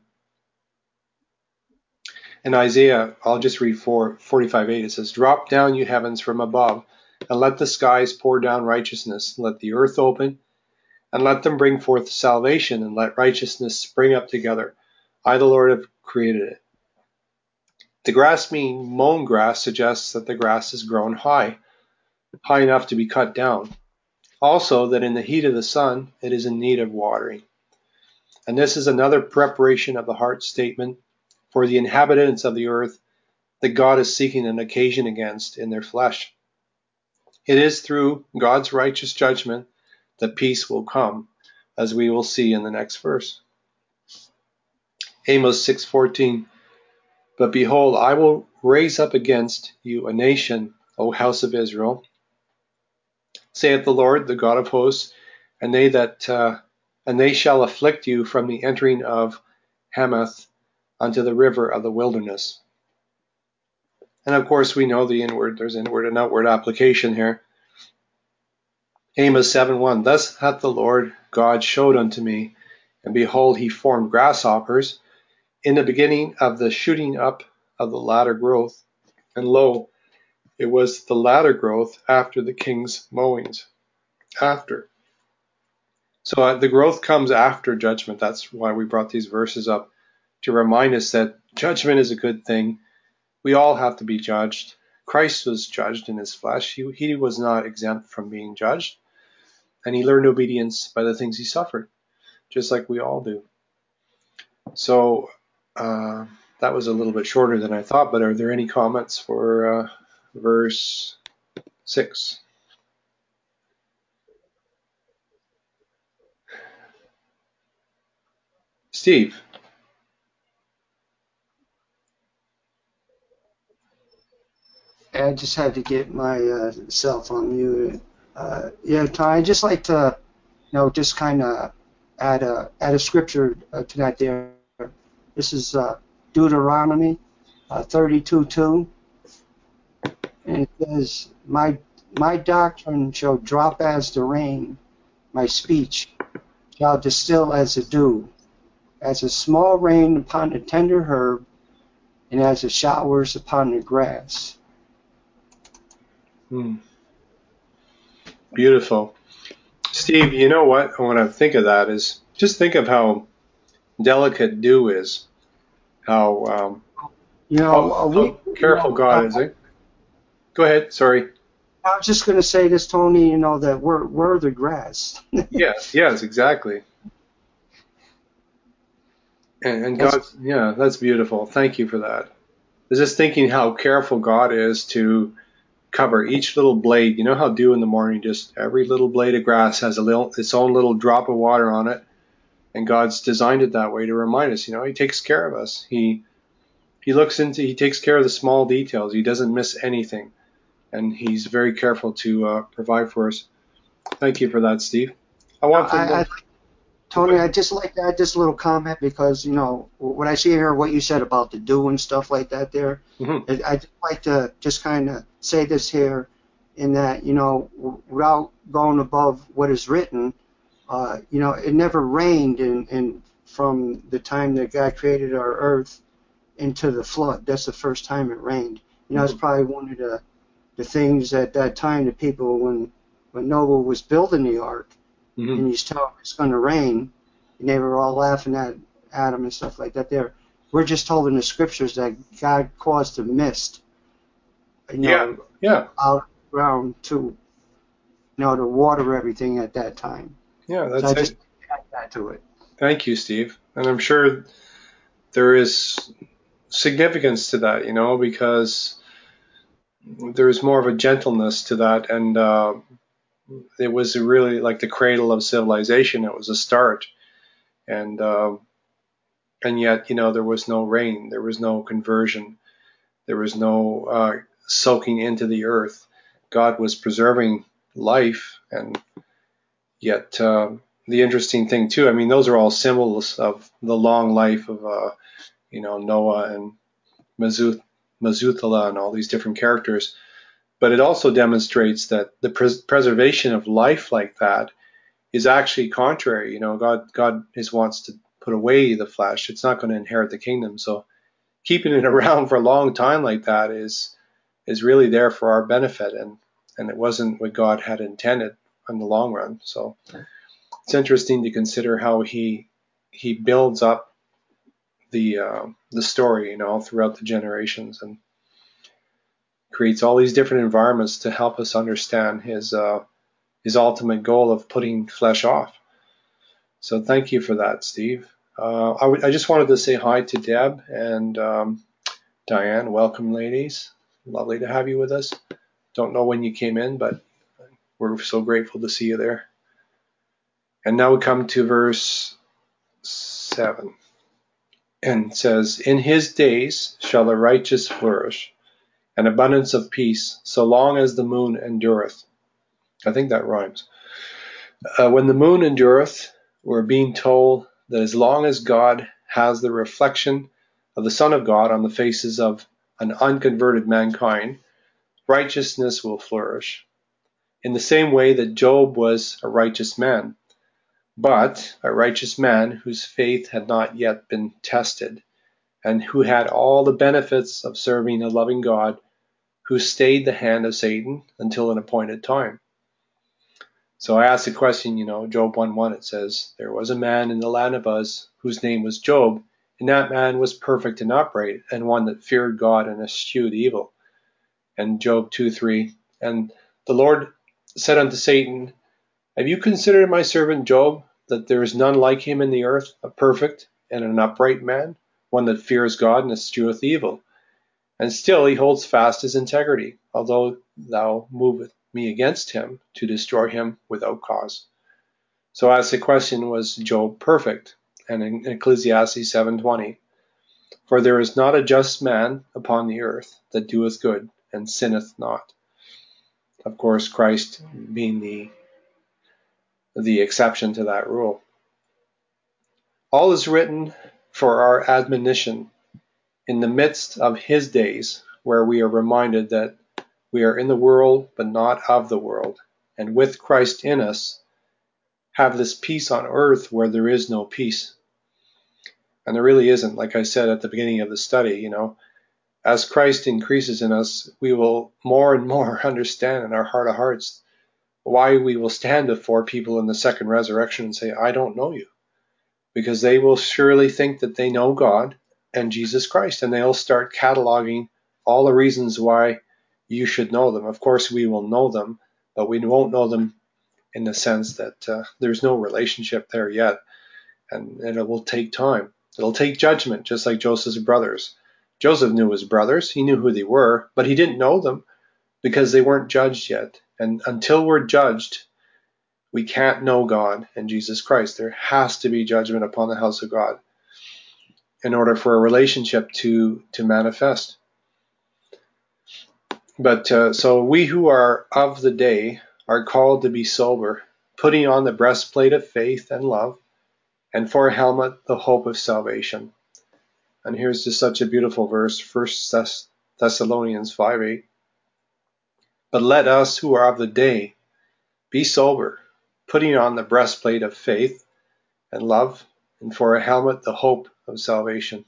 In Isaiah, I'll just read forty-five eight. It says, drop down, you heavens, from above, and let the skies pour down righteousness. Let the earth open, and let them bring forth salvation, and let righteousness spring up together. I, the Lord, have created it. The grass being mown grass suggests that the grass has grown high, high enough to be cut down. Also, that in the heat of the sun, it is in need of watering. And this is another preparation of the heart statement for the inhabitants of the earth that God is seeking an occasion against in their flesh. It is through God's righteous judgment that peace will come, as we will see in the next verse. Amos six fourteen. But behold, I will raise up against you a nation, O house of Israel, saith the Lord, the God of hosts, and they that uh, and they shall afflict you from the entering of Hamath unto the river of the wilderness. And of course, we know the inward, there's inward and outward application here. Amos seven one, thus hath the Lord God showed unto me, and behold, he formed grasshoppers in the beginning of the shooting up of the latter growth, and lo, it was the latter growth after the king's mowings. After. So uh, the growth comes after judgment. That's why we brought these verses up, to remind us that judgment is a good thing. We all have to be judged. Christ was judged in his flesh. He, he was not exempt from being judged. And he learned obedience by the things he suffered, just like we all do. So uh, that was a little bit shorter than I thought, but are there any comments for uh, verse six? Steve? I just had to get myself uh, unmuted. Uh, yeah, Ty, I'd just like to, you know, just kind of add a add a scripture uh, to that there. This is uh, Deuteronomy uh, thirty-two two, and it says, "My my doctrine shall drop as the rain, my speech shall distill as the dew, as a small rain upon the tender herb, and as the showers upon the grass. Hmm. Beautiful. Steve, you know what? When I think of that is just think of how delicate dew is, how um, You know, how, a week, how you careful know, God uh, is. Eh? Go ahead. Sorry. I was just going to say this, Tony, you know, that we're, we're the grass. Yes. Yes. Exactly. And, and That's, God, yeah, that's beautiful. Thank you for that. I was just thinking how careful God is to cover each little blade. You know how dew in the morning, just every little blade of grass has a little, its own little drop of water on it, and God's designed it that way to remind us. You know, He takes care of us. He He looks into, He takes care of the small details. He doesn't miss anything, and He's very careful to uh, provide for us. Thank you for that, Steve. I you know, want to I, I know. Tony, I just like to add this little comment because, you know, when I see here what you said about the dew and stuff like that there, Mhm. I I just like to just kind of say this here in that, you know, without going above what is written, uh, you know, it never rained in, in from the time that God created our earth into the flood. That's the first time it rained. You know, it's probably one of the, the things at that time, the people, when, when Noah was building the ark, Mhm. and he's telling him it's going to rain, and they were all laughing at Adam and stuff like that. There, we're just told in the scriptures that God caused a mist, you Yeah. know, Yeah. out of the ground to, you know, to water everything at that time. Yeah. So I That's just it. add that to it. Thank you, Steve. And I'm sure there is significance to that, you know, because there's more of a gentleness to that, and uh, it was really like the cradle of civilization. It was a start, and uh, and yet, you know, there was no rain, there was no conversion, there was no uh, soaking into the earth. God was preserving life, and yet uh, the interesting thing too. I mean, those are all symbols of the long life of uh, you know, Noah and Methuselah Methuselah and all these different characters. But it also demonstrates that the pres- preservation of life like that is actually contrary. You know, God God is wants to put away the flesh. It's not going to inherit the kingdom. So keeping it around for a long time like that is is really there for our benefit, and and it wasn't what God had intended in the long run. So it's interesting to consider how he he builds up the uh, the story, you know, throughout the generations, and creates all these different environments to help us understand his uh, his ultimate goal of putting flesh off. So thank you for that, Steve. Uh, I, w- I just wanted to say hi to Deb and um, Diane. Welcome, ladies. Lovely to have you with us. Don't know when you came in, but we're so grateful to see you there. And now we come to verse seven. And it says, In his days shall the righteous flourish, an abundance of peace, so long as the moon endureth. I think that rhymes. Uh, when the moon endureth, we're being told that as long as God has the reflection of the Son of God on the faces of an unconverted mankind, righteousness will flourish. In the same way that Job was a righteous man, but a righteous man whose faith had not yet been tested, and who had all the benefits of serving a loving God, who stayed the hand of Satan until an appointed time. So I asked the question, you know, Job one one, it says, There was a man in the land of Uz whose name was Job, and that man was perfect and upright, and one that feared God and eschewed evil. And Job two three, And the Lord said unto Satan, Have you considered my servant Job, that there is none like him in the earth, a perfect and an upright man, one that fears God and escheweth evil? And still he holds fast his integrity, although thou movest me against him to destroy him without cause. So I asked the question, was Job perfect? And in Ecclesiastes seven twenty, For there is not a just man upon the earth that doeth good and sinneth not. Of course, Christ being the the exception to that rule. All is written for our admonition in the midst of his days, where we are reminded that we are in the world, but not of the world. And with Christ in us, have this peace on earth where there is no peace. And there really isn't, like I said at the beginning of the study, you know. As Christ increases in us, we will more and more understand in our heart of hearts why we will stand before people in the second resurrection and say, I don't know you. Because they will surely think that they know God and Jesus Christ, and they'll start cataloging all the reasons why you should know them. Of course, we will know them, but we won't know them in the sense that uh, there's no relationship there yet, and, and it will take time. It'll take judgment, just like Joseph's brothers. Joseph knew his brothers. He knew who they were, but he didn't know them because they weren't judged yet. And until we're judged, we can't know God and Jesus Christ. There has to be judgment upon the house of God in order for a relationship to, to manifest. But uh, so we who are of the day are called to be sober, putting on the breastplate of faith and love, and for a helmet, the hope of salvation. And here's just such a beautiful verse, First Thessalonians five eight. But let us who are of the day be sober, putting on the breastplate of faith and love, and for a helmet, the hope of salvation.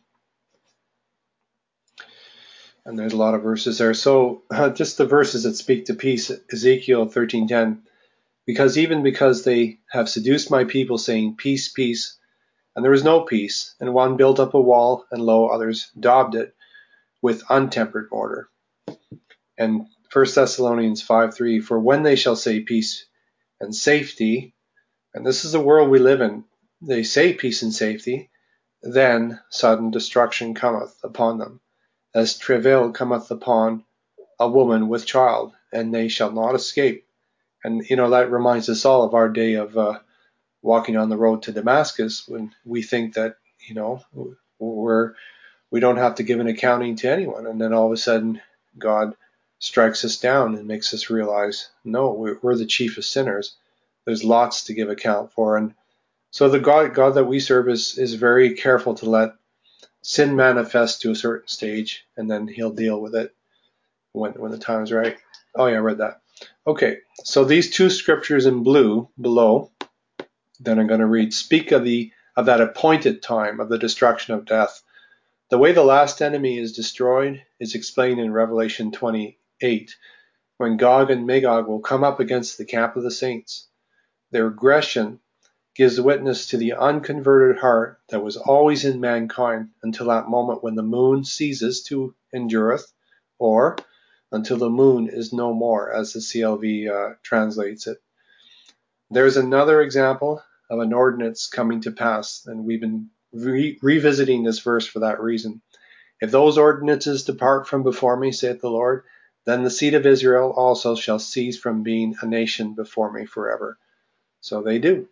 And there's a lot of verses there. So uh, just the verses that speak to peace, Ezekiel thirteen ten. Because even because they have seduced my people, saying, peace, peace, and there was no peace, and one built up a wall, and lo, others daubed it with untempered mortar. And First Thessalonians five three, for when they shall say peace and safety, and this is the world we live in, they say peace and safety, then sudden destruction cometh upon them, as travail cometh upon a woman with child, and they shall not escape. And, you know, that reminds us all of our day of uh, walking on the road to Damascus, when we think that, you know, we're, we don't have to give an accounting to anyone. And then all of a sudden, God strikes us down and makes us realize, no, we're, we're the chief of sinners. There's lots to give account for. And so the God, God that we serve is, is very careful to let sin manifest to a certain stage, and then he'll deal with it when, when the time is right. Oh, yeah, I read that. Okay, so these two scriptures in blue below, then I'm going to read, speak of the of that appointed time of the destruction of death. The way the last enemy is destroyed is explained in Revelation twenty-eight, when Gog and Magog will come up against the camp of the saints. Their aggression gives witness to the unconverted heart that was always in mankind until that moment when the moon ceases to endureth, or until the moon is no more, as the C L V uh, translates it. There's another example of an ordinance coming to pass, and we've been re- revisiting this verse for that reason. If those ordinances depart from before me, saith the Lord, then the seed of Israel also shall cease from being a nation before me forever. So they do.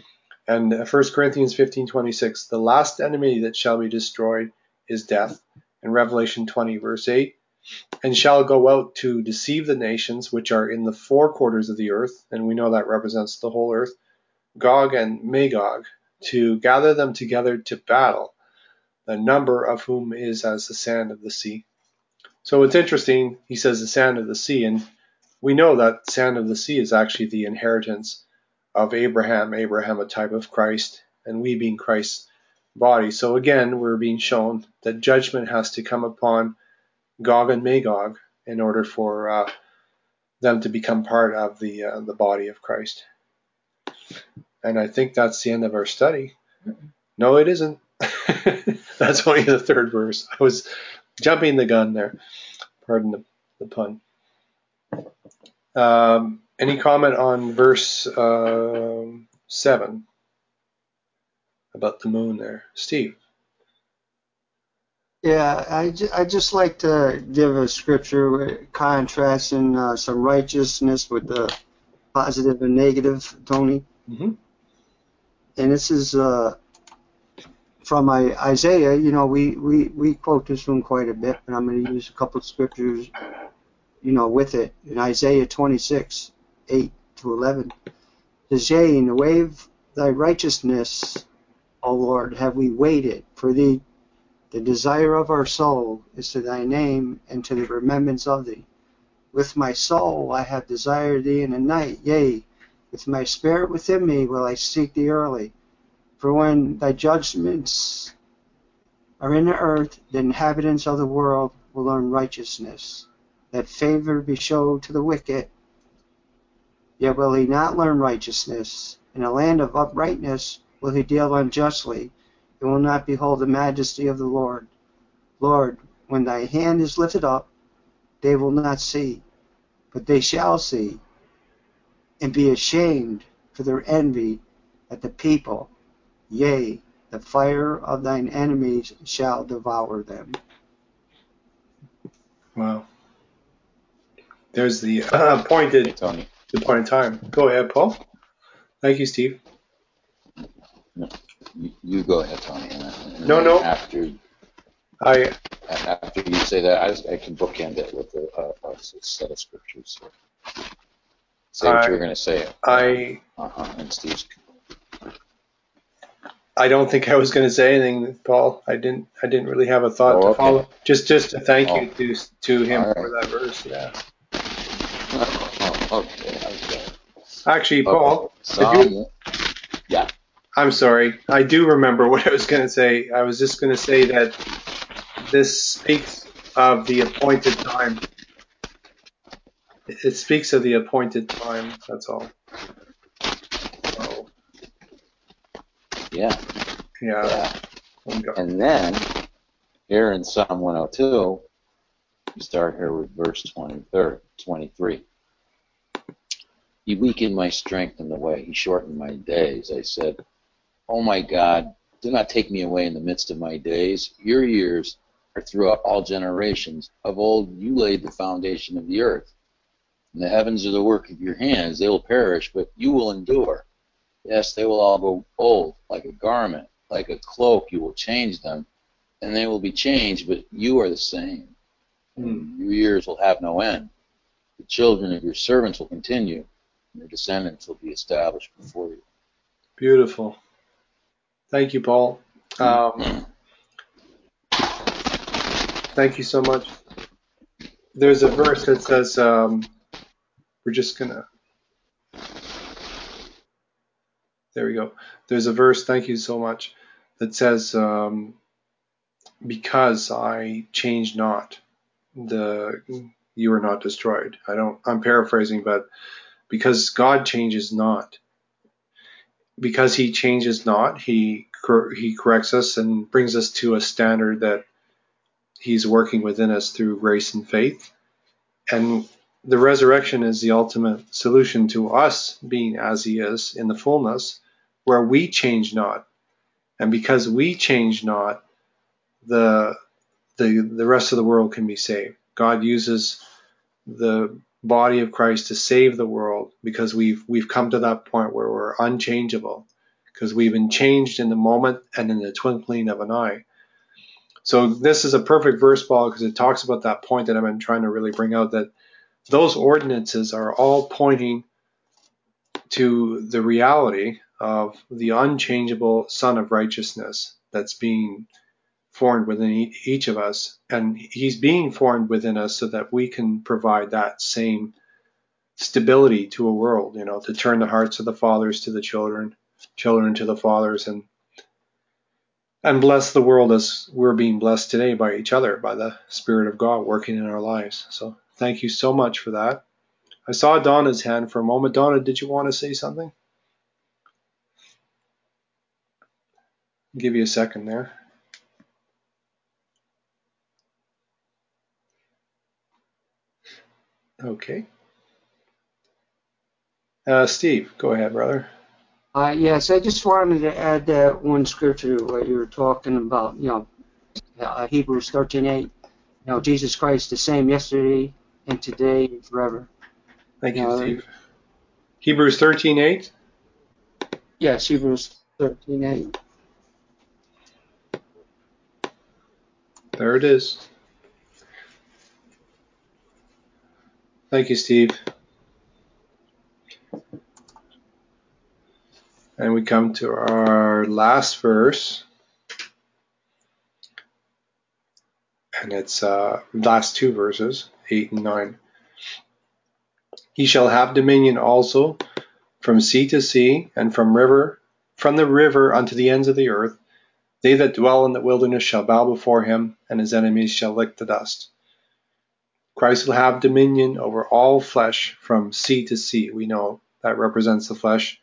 And First Corinthians fifteen twenty-six, the last enemy that shall be destroyed is death. In Revelation twenty, verse eight, and shall go out to deceive the nations which are in the four quarters of the earth, and we know that represents the whole earth, Gog and Magog, to gather them together to battle, the number of whom is as the sand of the sea. So it's interesting, he says the sand of the sea, and we know that sand of the sea is actually the inheritance of Abraham, Abraham a type of Christ, and we being Christ's body. So again, we're being shown that judgment has to come upon Gog and Magog in order for uh, them to become part of the uh, the body of Christ. And I think that's the end of our study. No, it isn't. That's only the third verse. I was jumping the gun there. Pardon the, the pun. Um, any comment on verse um, seven about the moon there? Steve? Yeah, I, ju- I just like to give a scripture contrasting uh, some righteousness with the positive and negative, Tony. Mm-hmm. And this is uh, from I, Isaiah. You know, we, we, we quote this one quite a bit, but I'm going to use a couple of scriptures, you know, with it. In Isaiah twenty-six, eight to eleven. It says, yea, in the way of thy righteousness, O Lord, have we waited for thee. The desire of our soul is to thy name and to the remembrance of thee. With my soul I have desired thee in the night, yea, With my spirit within me will I seek thee early. For when thy judgments are in the earth, the inhabitants of the world will learn righteousness. That favor be showed to the wicked, yet will he not learn righteousness. In a land of uprightness will he deal unjustly, and will not behold the majesty of the Lord. Lord, when thy hand is lifted up, they will not see, but they shall see, and be ashamed for their envy at the people. Yea, the fire of thine enemies shall devour them. Wow. There's the uh, appointed, Hey, Tony. the point in time. Go ahead, Paul. Thank you, Steve. No, you, you go ahead, Tony. And, and No, then no. After I after you say that, I, I can bookend it with a, a, a set of scriptures. Say what I, you were going to say. I Uh-huh. And Steve's. I don't think I was going to say anything, Paul. I didn't. I didn't really have a thought Oh, to okay. follow. Just, just a thank Oh. you to to him All for right. that verse. Yeah. Oh, okay. Okay. Actually, Okay. Paul, I Psalm. do. Yeah. I'm sorry. I do remember what I was going to say. I was just going to say that this speaks of the appointed time. It speaks of the appointed time. That's all. So, Yeah. yeah. Yeah. Okay. And then here in Psalm one oh two, we start here with verse twenty-three. He weakened my strength in the way. He shortened my days. I said, oh my God, do not take me away in the midst of my days. Your years are throughout all generations. Of old you laid the foundation of the earth. And the heavens are the work of your hands. They will perish, but you will endure. Yes, they will all go old, like a garment, like a cloak. You will change them, and they will be changed, but you are the same. And your years will have no end. The children of your servants will continue, and their descendants will be established before you. Beautiful. Thank you, Paul. Um, thank you so much. There's a verse that says, um, we're just going to, there we go. There's a verse, thank you so much, that says, um, because I change not, the you are not destroyed. I don't, I'm paraphrasing, but because God changes not. Because he changes not, he he corrects us and brings us to a standard that he's working within us through grace and faith. And the resurrection is the ultimate solution to us being as he is in the fullness, where we change not. And because we change not, the the the rest of the world can be saved. God uses the body of Christ to save the world because we've we've come to that point where we're unchangeable, because we've been changed in the moment and in the twinkling of an eye. So this is a perfect verse, Paul, because it talks about that point that I've been trying to really bring out, that those ordinances are all pointing to the reality of the unchangeable Son of Righteousness that's being formed within each of us. And he's being formed within us so that we can provide that same stability to a world, you know, to turn the hearts of the fathers to the children, children to the fathers, and and bless the world as we're being blessed today by each other, by the Spirit of God working in our lives. So thank you so much for that. I saw Donna's hand for a moment. Donna, did you want to say something? I'll give you a second there. Okay. Uh, Steve, go ahead, brother. Uh, yes, I just wanted to add that one scripture where you were talking about, you know, uh, Hebrews thirteen eight. You know, Jesus Christ the same yesterday and today and forever. Thank You you, know, Steve. Hebrews thirteen eight. yes, Hebrews thirteen eight. There it is. Thank you, Steve. And we come to our last verse. And it's uh, last two verses, eight and nine. He shall have dominion also from sea to sea, and from river, from the river unto the ends of the earth. They that dwell in the wilderness shall bow before him, and his enemies shall lick the dust. Christ will have dominion over all flesh from sea to sea. We know that represents the flesh.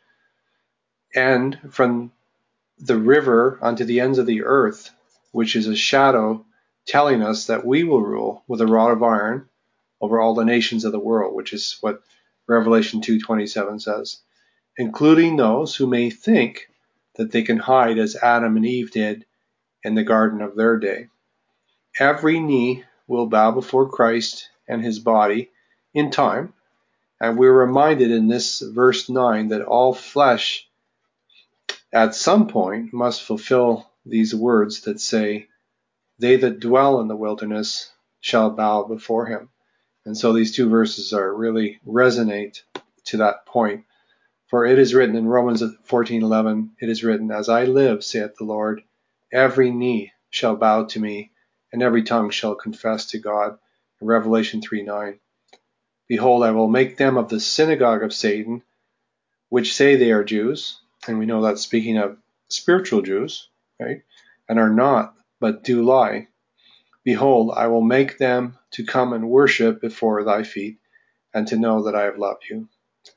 And from the river unto the ends of the earth, which is a shadow telling us that we will rule with a rod of iron over all the nations of the world, which is what Revelation two twenty-seven says, including those who may think that they can hide as Adam and Eve did in the garden of their day. Every knee will bow before Christ and his body in time, and we're reminded in this verse nine that all flesh at some point must fulfill these words that say, they that dwell in the wilderness shall bow before him. And so these two verses are really resonate to that point. For it is written in Romans fourteen eleven, it is written, as I live, saith the Lord, every knee shall bow to me, and every tongue shall confess to God. In Revelation three nine, behold, I will make them of the synagogue of Satan, which say they are Jews, and we know that's speaking of spiritual Jews, right, and are not, but do lie. Behold, I will make them to come and worship before thy feet, and to know that I have loved you.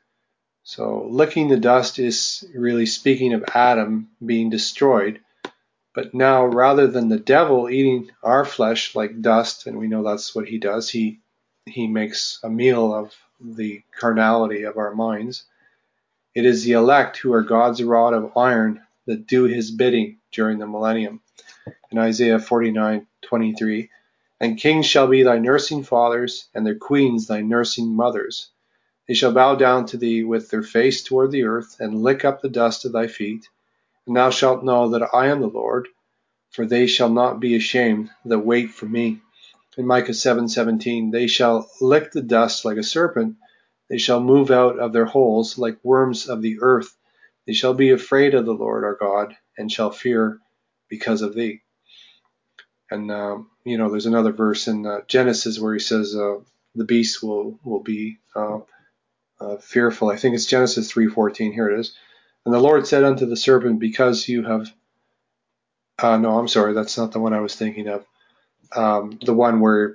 So licking the dust is really speaking of Adam being destroyed. But now, rather than the devil eating our flesh like dust, and we know that's what he does, he he makes a meal of the carnality of our minds. It is the elect who are God's rod of iron that do his bidding during the millennium. In Isaiah forty-nine twenty-three, and kings shall be thy nursing fathers, and their queens thy nursing mothers. They shall bow down to thee with their face toward the earth, and lick up the dust of thy feet. And thou shalt know that I am the Lord, for they shall not be ashamed that wait for me. In Micah seven seventeen, they shall lick the dust like a serpent. They shall move out of their holes like worms of the earth. They shall be afraid of the Lord our God, and shall fear because of thee. And, um, you know, there's another verse in uh, Genesis where he says uh, the beast will, will be uh, uh, fearful. I think it's Genesis three fourteen. Here it is. And the Lord said unto the serpent, because you have... Uh, no, I'm sorry. That's not the one I was thinking of. Um, the one where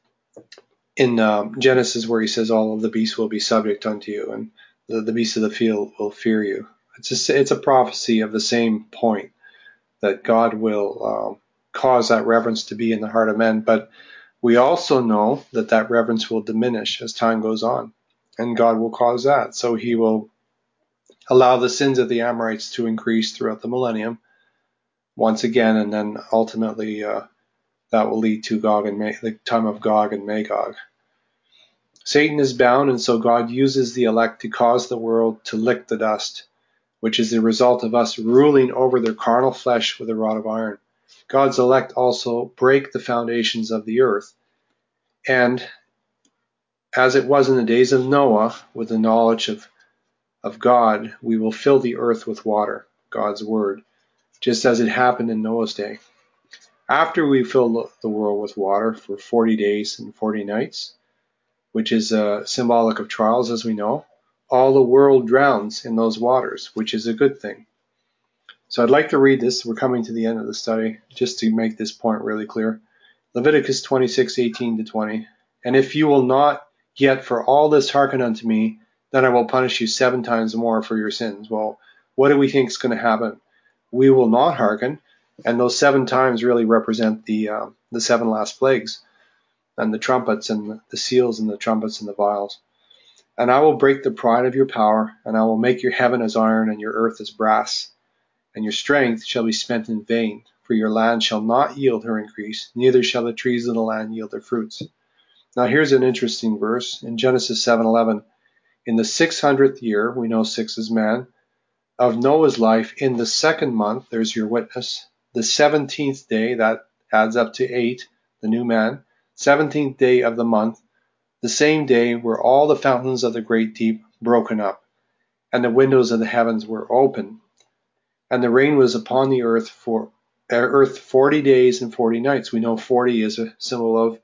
in um, Genesis where he says all of the beasts will be subject unto you, and the, the beasts of the field will fear you. It's a, it's a prophecy of the same point, that God will um, cause that reverence to be in the heart of men. But we also know that that reverence will diminish as time goes on, and God will cause that. So he will allow the sins of the Amorites to increase throughout the millennium once again, and then ultimately uh, that will lead to Gog and Ma- the time of Gog and Magog. Satan is bound, and so God uses the elect to cause the world to lick the dust, which is the result of us ruling over their carnal flesh with a rod of iron. God's elect also break the foundations of the earth. And as it was in the days of Noah, with the knowledge of, of God, we will fill the earth with water, God's word, just as it happened in Noah's day. After we fill the world with water for forty days and forty nights, which is uh, symbolic of trials, as we know, all the world drowns in those waters, which is a good thing. So I'd like to read this. We're coming to the end of the study, just to make this point really clear. Leviticus twenty-six eighteen to twenty. And if you will not yet for all this hearken unto me, then I will punish you seven times more for your sins. Well, what do we think is going to happen? We will not hearken, and those seven times really represent the uh, the seven last plagues, and the trumpets and the seals and the trumpets and the vials. And I will break the pride of your power, and I will make your heaven as iron and your earth as brass. And your strength shall be spent in vain, for your land shall not yield her increase, neither shall the trees of the land yield their fruits. Now here's an interesting verse in Genesis seven eleven. In the six hundredth year, we know six is man, of Noah's life, in the second month, there's your witness, the seventeenth day, that adds up to eight, the new man, seventeenth day of the month, the same day were all the fountains of the great deep broken up, and the windows of the heavens were open, and the rain was upon the earth for uh, earth forty days and forty nights. We know forty is a symbol of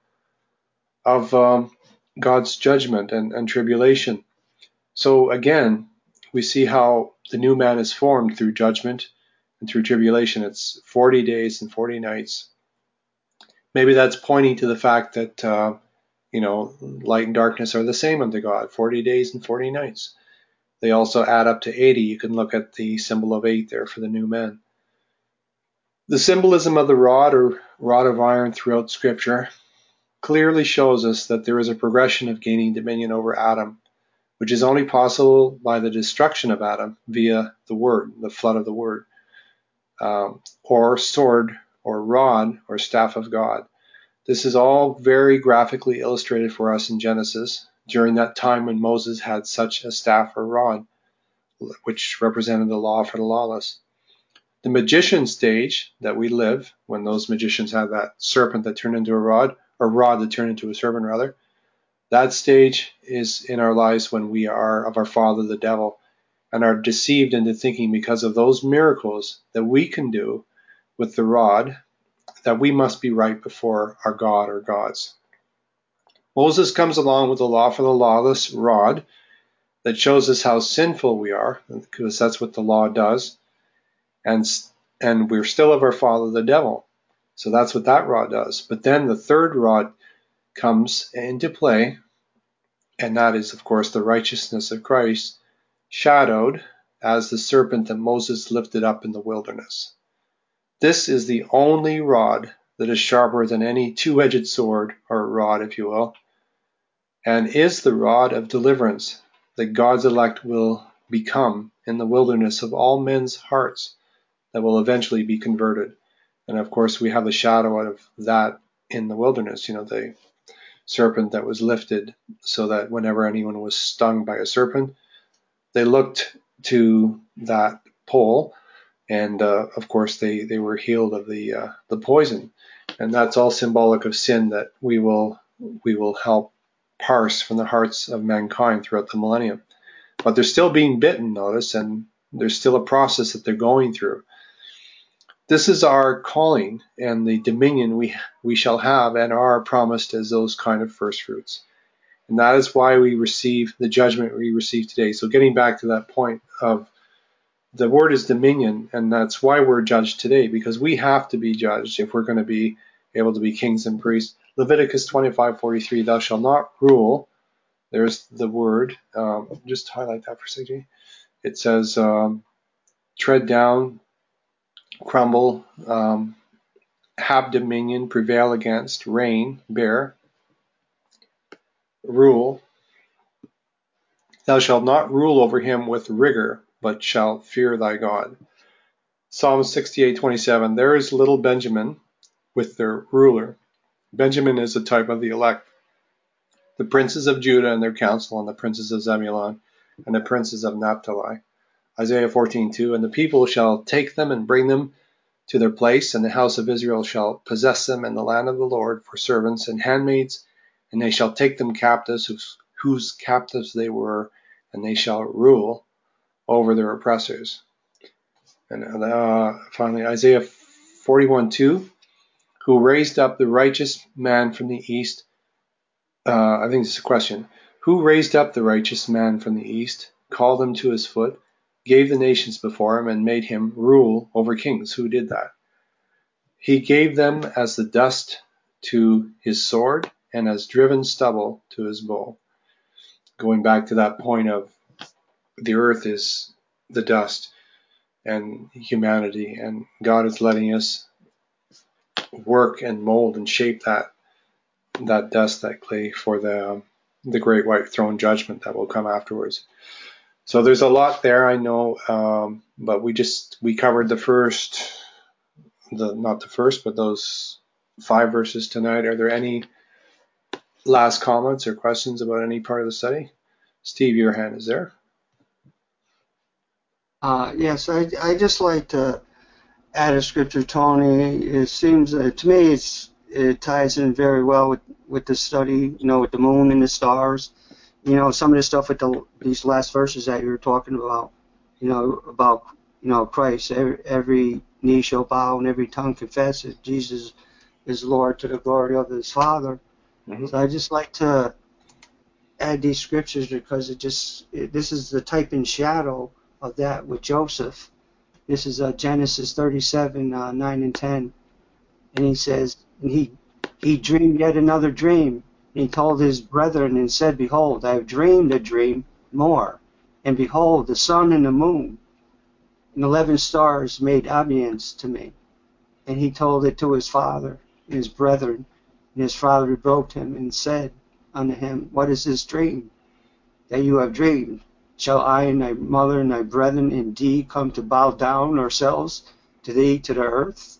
of um, God's judgment and, and tribulation. So again, we see how the new man is formed through judgment and through tribulation. It's forty days and forty nights. Maybe that's pointing to the fact that, uh, you know, light and darkness are the same unto God, forty days and forty nights. They also add up to eighty. You can look at the symbol of eight there for the new man. The symbolism of the rod or rod of iron throughout Scripture clearly shows us that there is a progression of gaining dominion over Adam, which is only possible by the destruction of Adam via the word, the flood of the word, um, or sword or rod or staff of God. This is all very graphically illustrated for us in Genesis during that time when Moses had such a staff or rod, which represented the law for the lawless. The magician stage that we live, when those magicians have that serpent that turned into a rod, or rod that turned into a serpent rather, that stage is in our lives when we are of our father the devil and are deceived into thinking because of those miracles that we can do with the rod that we must be right before our God or gods. Moses comes along with the law for the lawless rod that shows us how sinful we are, because that's what the law does. And, and we're still of our father the devil. So that's what that rod does. But then the third rod comes into play, and that is, of course, the righteousness of Christ, shadowed as the serpent that Moses lifted up in the wilderness. This is the only rod that is sharper than any two-edged sword, or rod, if you will, and is the rod of deliverance that God's elect will become in the wilderness of all men's hearts that will eventually be converted. And of course, we have a shadow of that in the wilderness, you know, the serpent that was lifted so that whenever anyone was stung by a serpent, they looked to that pole, and uh, of course they, they were healed of the uh, the poison. And that's all symbolic of sin that we will we will help parse from the hearts of mankind throughout the millennium. But they're still being bitten, notice, and there's still a process that they're going through. This is our calling and the dominion we we shall have and are promised as those kind of first fruits. And that is why we receive the judgment we receive today. So getting back to that point of the word is dominion, and that's why we're judged today, because we have to be judged if we're going to be able to be kings and priests. Leviticus twenty-five forty-three, thou shalt not rule. There's the word. Um, just highlight that for a second. It says, um, tread down, crumble, um, have dominion, prevail against, reign, bear, rule. Thou shalt not rule over him with rigor, but shalt fear thy God. Psalm sixty-eight twenty-seven, there is little Benjamin with their ruler. Benjamin is a type of the elect. The princes of Judah and their council, and the princes of Zebulun, and the princes of Naphtali. Isaiah fourteen two, and the people shall take them and bring them to their place, and the house of Israel shall possess them in the land of the Lord for servants and handmaids, and they shall take them captives, whose, whose captives they were, and they shall rule over their oppressors. And uh, finally, Isaiah forty-one two, who raised up the righteous man from the east. Uh, I think this is a question. Who raised up the righteous man from the east, called him to his foot, gave the nations before him, and made him rule over kings? Who did that? He gave them as the dust to his sword, and as driven stubble to his bow. Going back to that point of the earth is the dust and humanity, and God is letting us work and mold and shape that that dust, that clay, for the um, the great white throne judgment that will come afterwards. So there's a lot there, I know, um, but we just we covered the first, the not the first, but those five verses tonight. Are there any last comments or questions about any part of the study? Steve, your hand is there. Uh, yes, I I just like to add a scripture, Tony. It seems uh, to me it's it ties in very well with with the study, you know, with the moon and the stars. You know, some of the stuff with the these last verses that you were talking about. You know, about you know Christ. Every, every knee shall bow and every tongue confess that Jesus is Lord to the glory of His Father. Mm-hmm. So I just like to add these scriptures because it just it, this is the type and shadow of that with Joseph. This is uh, Genesis thirty-seven, uh, nine and ten, and he says, and he he dreamed yet another dream. And he told his brethren and said, Behold, I have dreamed a dream more, and behold, the sun and the moon and eleven stars made obedience to me. And he told it to his father and his brethren, and his father rebuked him and said unto him, What is this dream that you have dreamed? Shall I and thy mother and thy brethren indeed come to bow down ourselves to thee to the earth?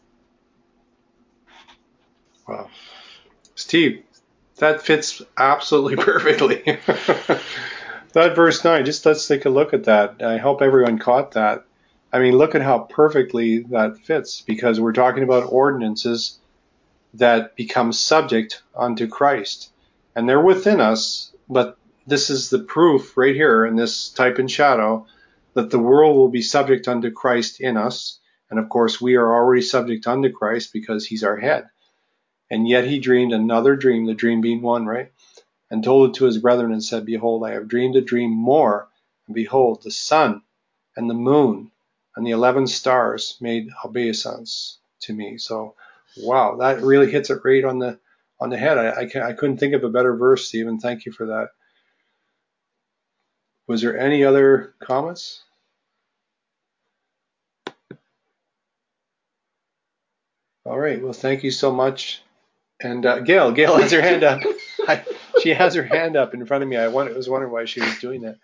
Wow. Steve, that fits absolutely perfectly. That verse nine, just let's take a look at that. I hope everyone caught that. I mean, look at how perfectly that fits, because we're talking about ordinances that become subject unto Christ. And they're within us, but this is the proof right here in this type and shadow that the world will be subject unto Christ in us. And of course, we are already subject unto Christ because he's our head. And yet he dreamed another dream, the dream being one, right? And told it to his brethren and said, Behold, I have dreamed a dream more. And behold, the sun and the moon and the eleven stars made obeisance to me. So, wow, that really hits it right on the on the head. I, I, can, I couldn't think of a better verse, Stephen. Thank you for that. Was there any other comments? All right. Well, thank you so much. And uh, Gail, Gail has her hand up. I, she has her hand up in front of me. I, wonder, I was wondering why she was doing that.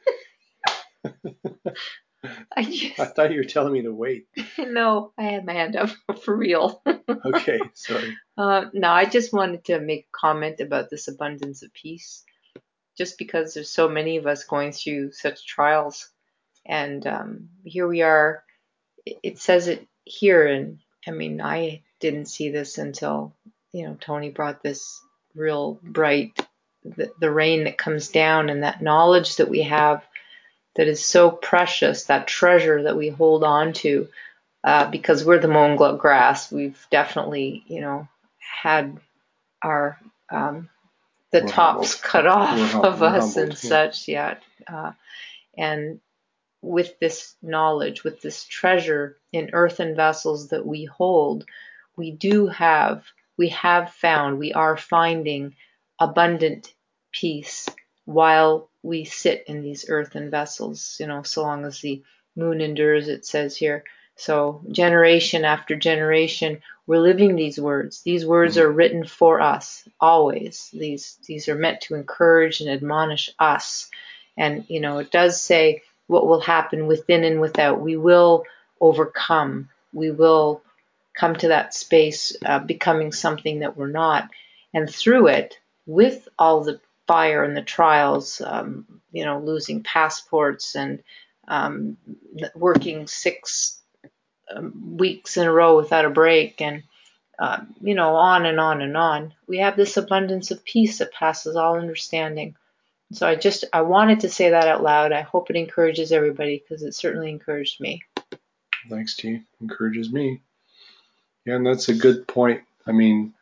I just, I thought you were telling me to wait. no, I had my hand up for real. Okay, sorry. Uh, no, I just wanted to make a comment about this abundance of peace, just because there's so many of us going through such trials. And um, here we are. It says it here, and I mean, I didn't see this until, you know, Tony brought this real bright, the, the rain that comes down and that knowledge that we have that is so precious, that treasure that we hold on to, uh, because we're the mown grass. We've definitely, you know, had our um, the We're tops humbled. cut off We're hum- of we're us humbled, and yeah. such, yeah. Uh, and with this knowledge, with this treasure in earthen vessels that we hold, we do have, we have found, we are finding abundant peace while we sit in these earthen vessels, you know, so long as the moon endures, it says here. So generation after generation, we're living these words. These words Mm-hmm. are written for us always. These these are meant to encourage and admonish us. And, you know, it does say what will happen within and without. We will overcome. We will come to that space, uh, becoming something that we're not. And through it, with all the fire and the trials, um, you know, losing passports and um, working six um, weeks in a row without a break, and uh, you know, on and on and on, we have this abundance of peace that passes all understanding. So I just, I wanted to say that out loud. I hope it encourages everybody, because it certainly encouraged me. Thanks, T. Encourages me. Yeah, and that's a good point. I mean,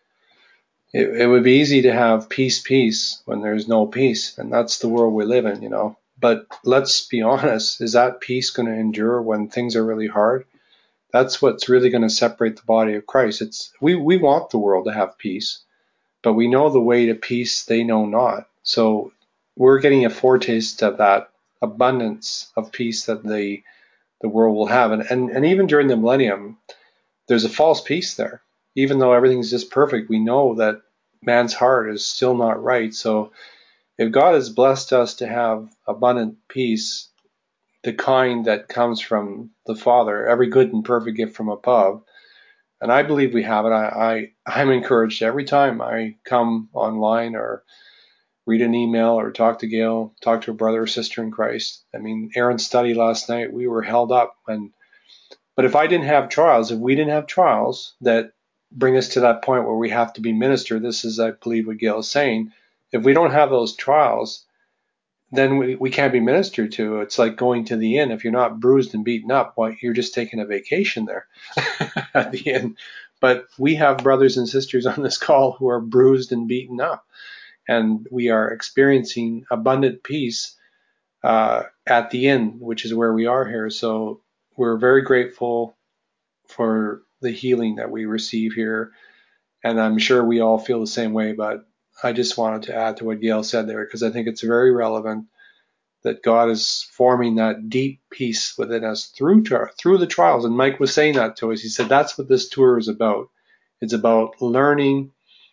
it, it would be easy to have peace, peace when there's no peace, and that's the world we live in, you know. But let's be honest, is that peace going to endure when things are really hard? That's what's really going to separate the body of Christ. It's we, we want the world to have peace, but we know the way to peace they know not. So we're getting a foretaste of that abundance of peace that the the world will have. And, and, and even during the millennium, there's a false peace there. Even though everything's just perfect, we know that man's heart is still not right. So if God has blessed us to have abundant peace, the kind that comes from the Father, every good and perfect gift from above, and I believe we have it, I, I, I'm encouraged every time I come online or read an email or talk to Gail, talk to a brother or sister in Christ. I mean, Aaron's study last night, we were held up. And but if I didn't have trials, if we didn't have trials that bring us to that point where we have to be ministered, this is, I believe, what Gail is saying. If we don't have those trials, then we, we can't be ministered to. It's like going to the inn. If you're not bruised and beaten up, well, you're just taking a vacation there at the inn. But we have brothers and sisters on this call who are bruised and beaten up. and we are experiencing abundant peace uh, at the end, which is where we are here. So we're very grateful for the healing that we receive here, and I'm sure we all feel the same way. But I just wanted to add to what Gail said there, because I think it's very relevant that God is forming that deep peace within us through through the trials. And Mike was saying that to us. He said that's what this tour is about. It's about learning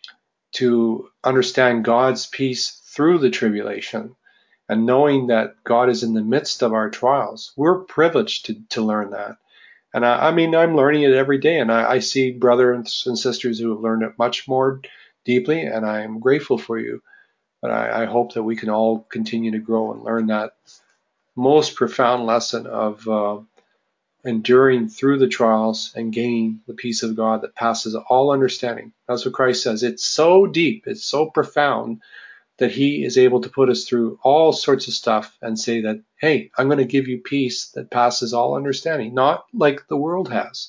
to understand God's peace through the tribulation and knowing that God is in the midst of our trials. We're privileged to, to learn that. And I, I mean, I'm learning it every day, and I, I see brothers and sisters who have learned it much more deeply, and I am grateful for you. But I, I hope that we can all continue to grow and learn that most profound lesson of uh, enduring through the trials and gaining the peace of God that passes all understanding. That's what Christ says. It's so deep, it's so profound that he is able to put us through all sorts of stuff and say that, hey, I'm going to give you peace that passes all understanding, not like the world has.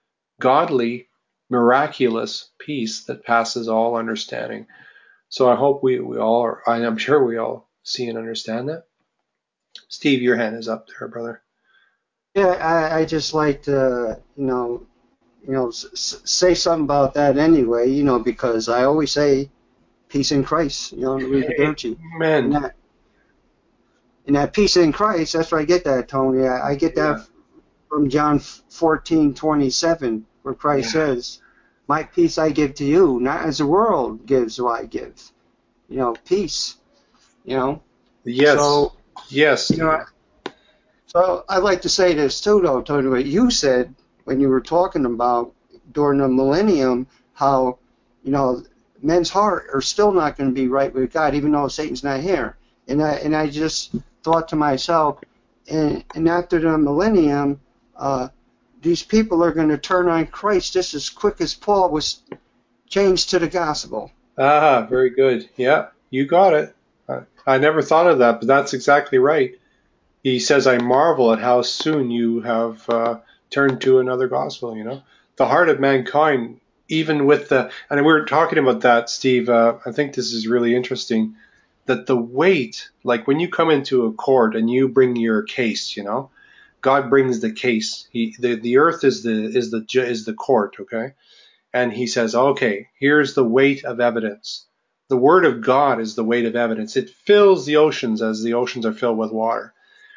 Godly, miraculous peace that passes all understanding. So I hope we, we all are, I'm sure we all see and understand that. Steve, your hand is up there, brother. Yeah, I, I just like to, you know, you know, s- say something about that anyway, you know, because I always say peace in Christ, you know, read the Berchi. Amen. And that, and that peace in Christ, that's where I get that, Tony. I, I get that Yeah. from John fourteen twenty-seven, where Christ Yeah. says, my peace I give to you, not as the world gives do I give. You know, peace, you know. Yes. So, Yes. you know, so I'd like to say this too, though, Tony, what you said when you were talking about during the millennium, how, you know, men's heart are still not going to be right with God, even though Satan's not here. And I and I just thought to myself, and, and after the millennium, uh, these people are going to turn on Christ just as quick as Paul was changed to the gospel. Ah, very good. Yeah, you got it. I, I never thought of that, but that's exactly right. He says, I marvel at how soon you have uh, turned to another gospel, you know. The heart of mankind, even with the, and we were talking about that, Steve, uh, I think this is really interesting, that the weight, like when you come into a court and you bring your case, you know, God brings the case. He, the, the earth is the, is the, is the court, okay? And he says, okay, here's the weight of evidence. The word of God is the weight of evidence. It fills the oceans as the oceans are filled with water.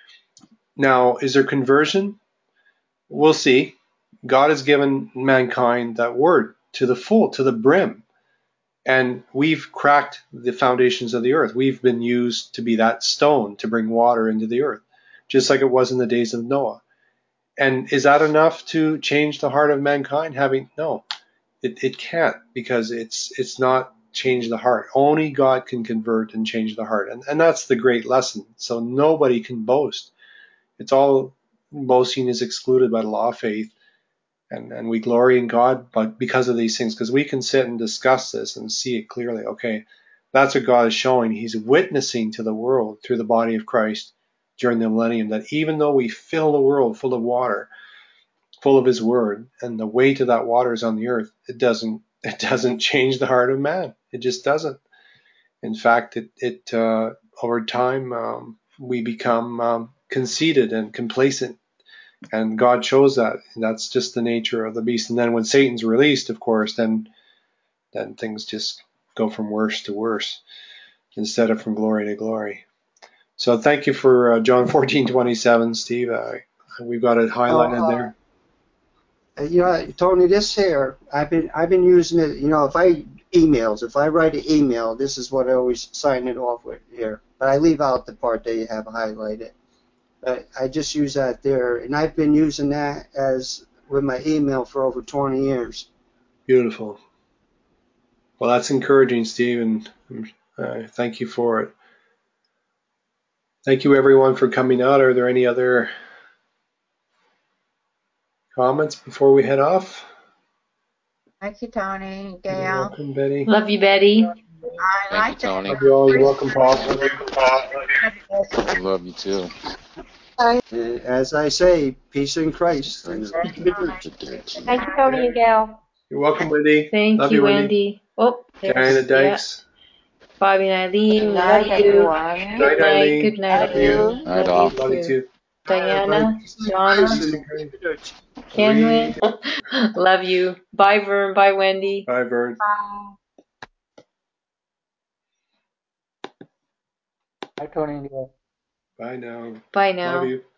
Now, is there conversion? We'll see. God has given mankind that word to the full, to the brim. And we've cracked the foundations of the earth. We've been used to be that stone to bring water into the earth, just like it was in the days of Noah. And is that enough to change the heart of mankind? Having no, it, it can't, because it's it's not change the heart. Only God can convert and change the heart. And, and that's the great lesson. So nobody can boast. It's all boasting is excluded by the law of faith, and, and we glory in God, but because of these things, because we can sit and discuss this and see it clearly. Okay, that's what God is showing. He's witnessing to the world through the body of Christ during the millennium, that even though we fill the world full of water, full of his word, and the weight of that water is on the earth, it doesn't it doesn't change the heart of man. It just doesn't. In fact, it, it uh, over time, um, we become um, conceited and complacent. And God shows that. And that's just the nature of the beast. And then when Satan's released, of course, then then things just go from worse to worse instead of from glory to glory. So thank you for uh, John fourteen twenty-seven, Steve. Uh, we've got it highlighted Uh, there. You know, Tony, this here, I've been I've been using it. You know, if I emails, if I write an email, this is what I always sign it off with here. But I leave out the part that you have highlighted. But I just use that there, and I've been using that as with my email for over twenty years. Beautiful. Well, that's encouraging, Steve, and uh, thank you for it. Thank you, everyone, for coming out. Are there any other comments before we head off? Thank you, Tony, You're Gail. welcome, Betty. Love you, Betty. I Thank you, like that. Tony. Love you all. You're welcome, Paul. I love you too. Uh, As I say, peace in Christ. Thank Thank you, Tony. Thank you, Tony and Gail. You're welcome, Wendy. Thank Love you, you, Wendy. Andy. Oh, Diana there's, yeah. Dykes. Bobby and Eileen, Good we night, love you. everyone. Good Night, night. Eileen. Good night, Love You. Eileen. you. Night Love all. you Love you too. too. Diana, Donna, Kenwin, love you. Bye, Vern. Bye, Wendy. Bye, Vern. Bye. Hi, Tony. Bye now. Bye Love now. you.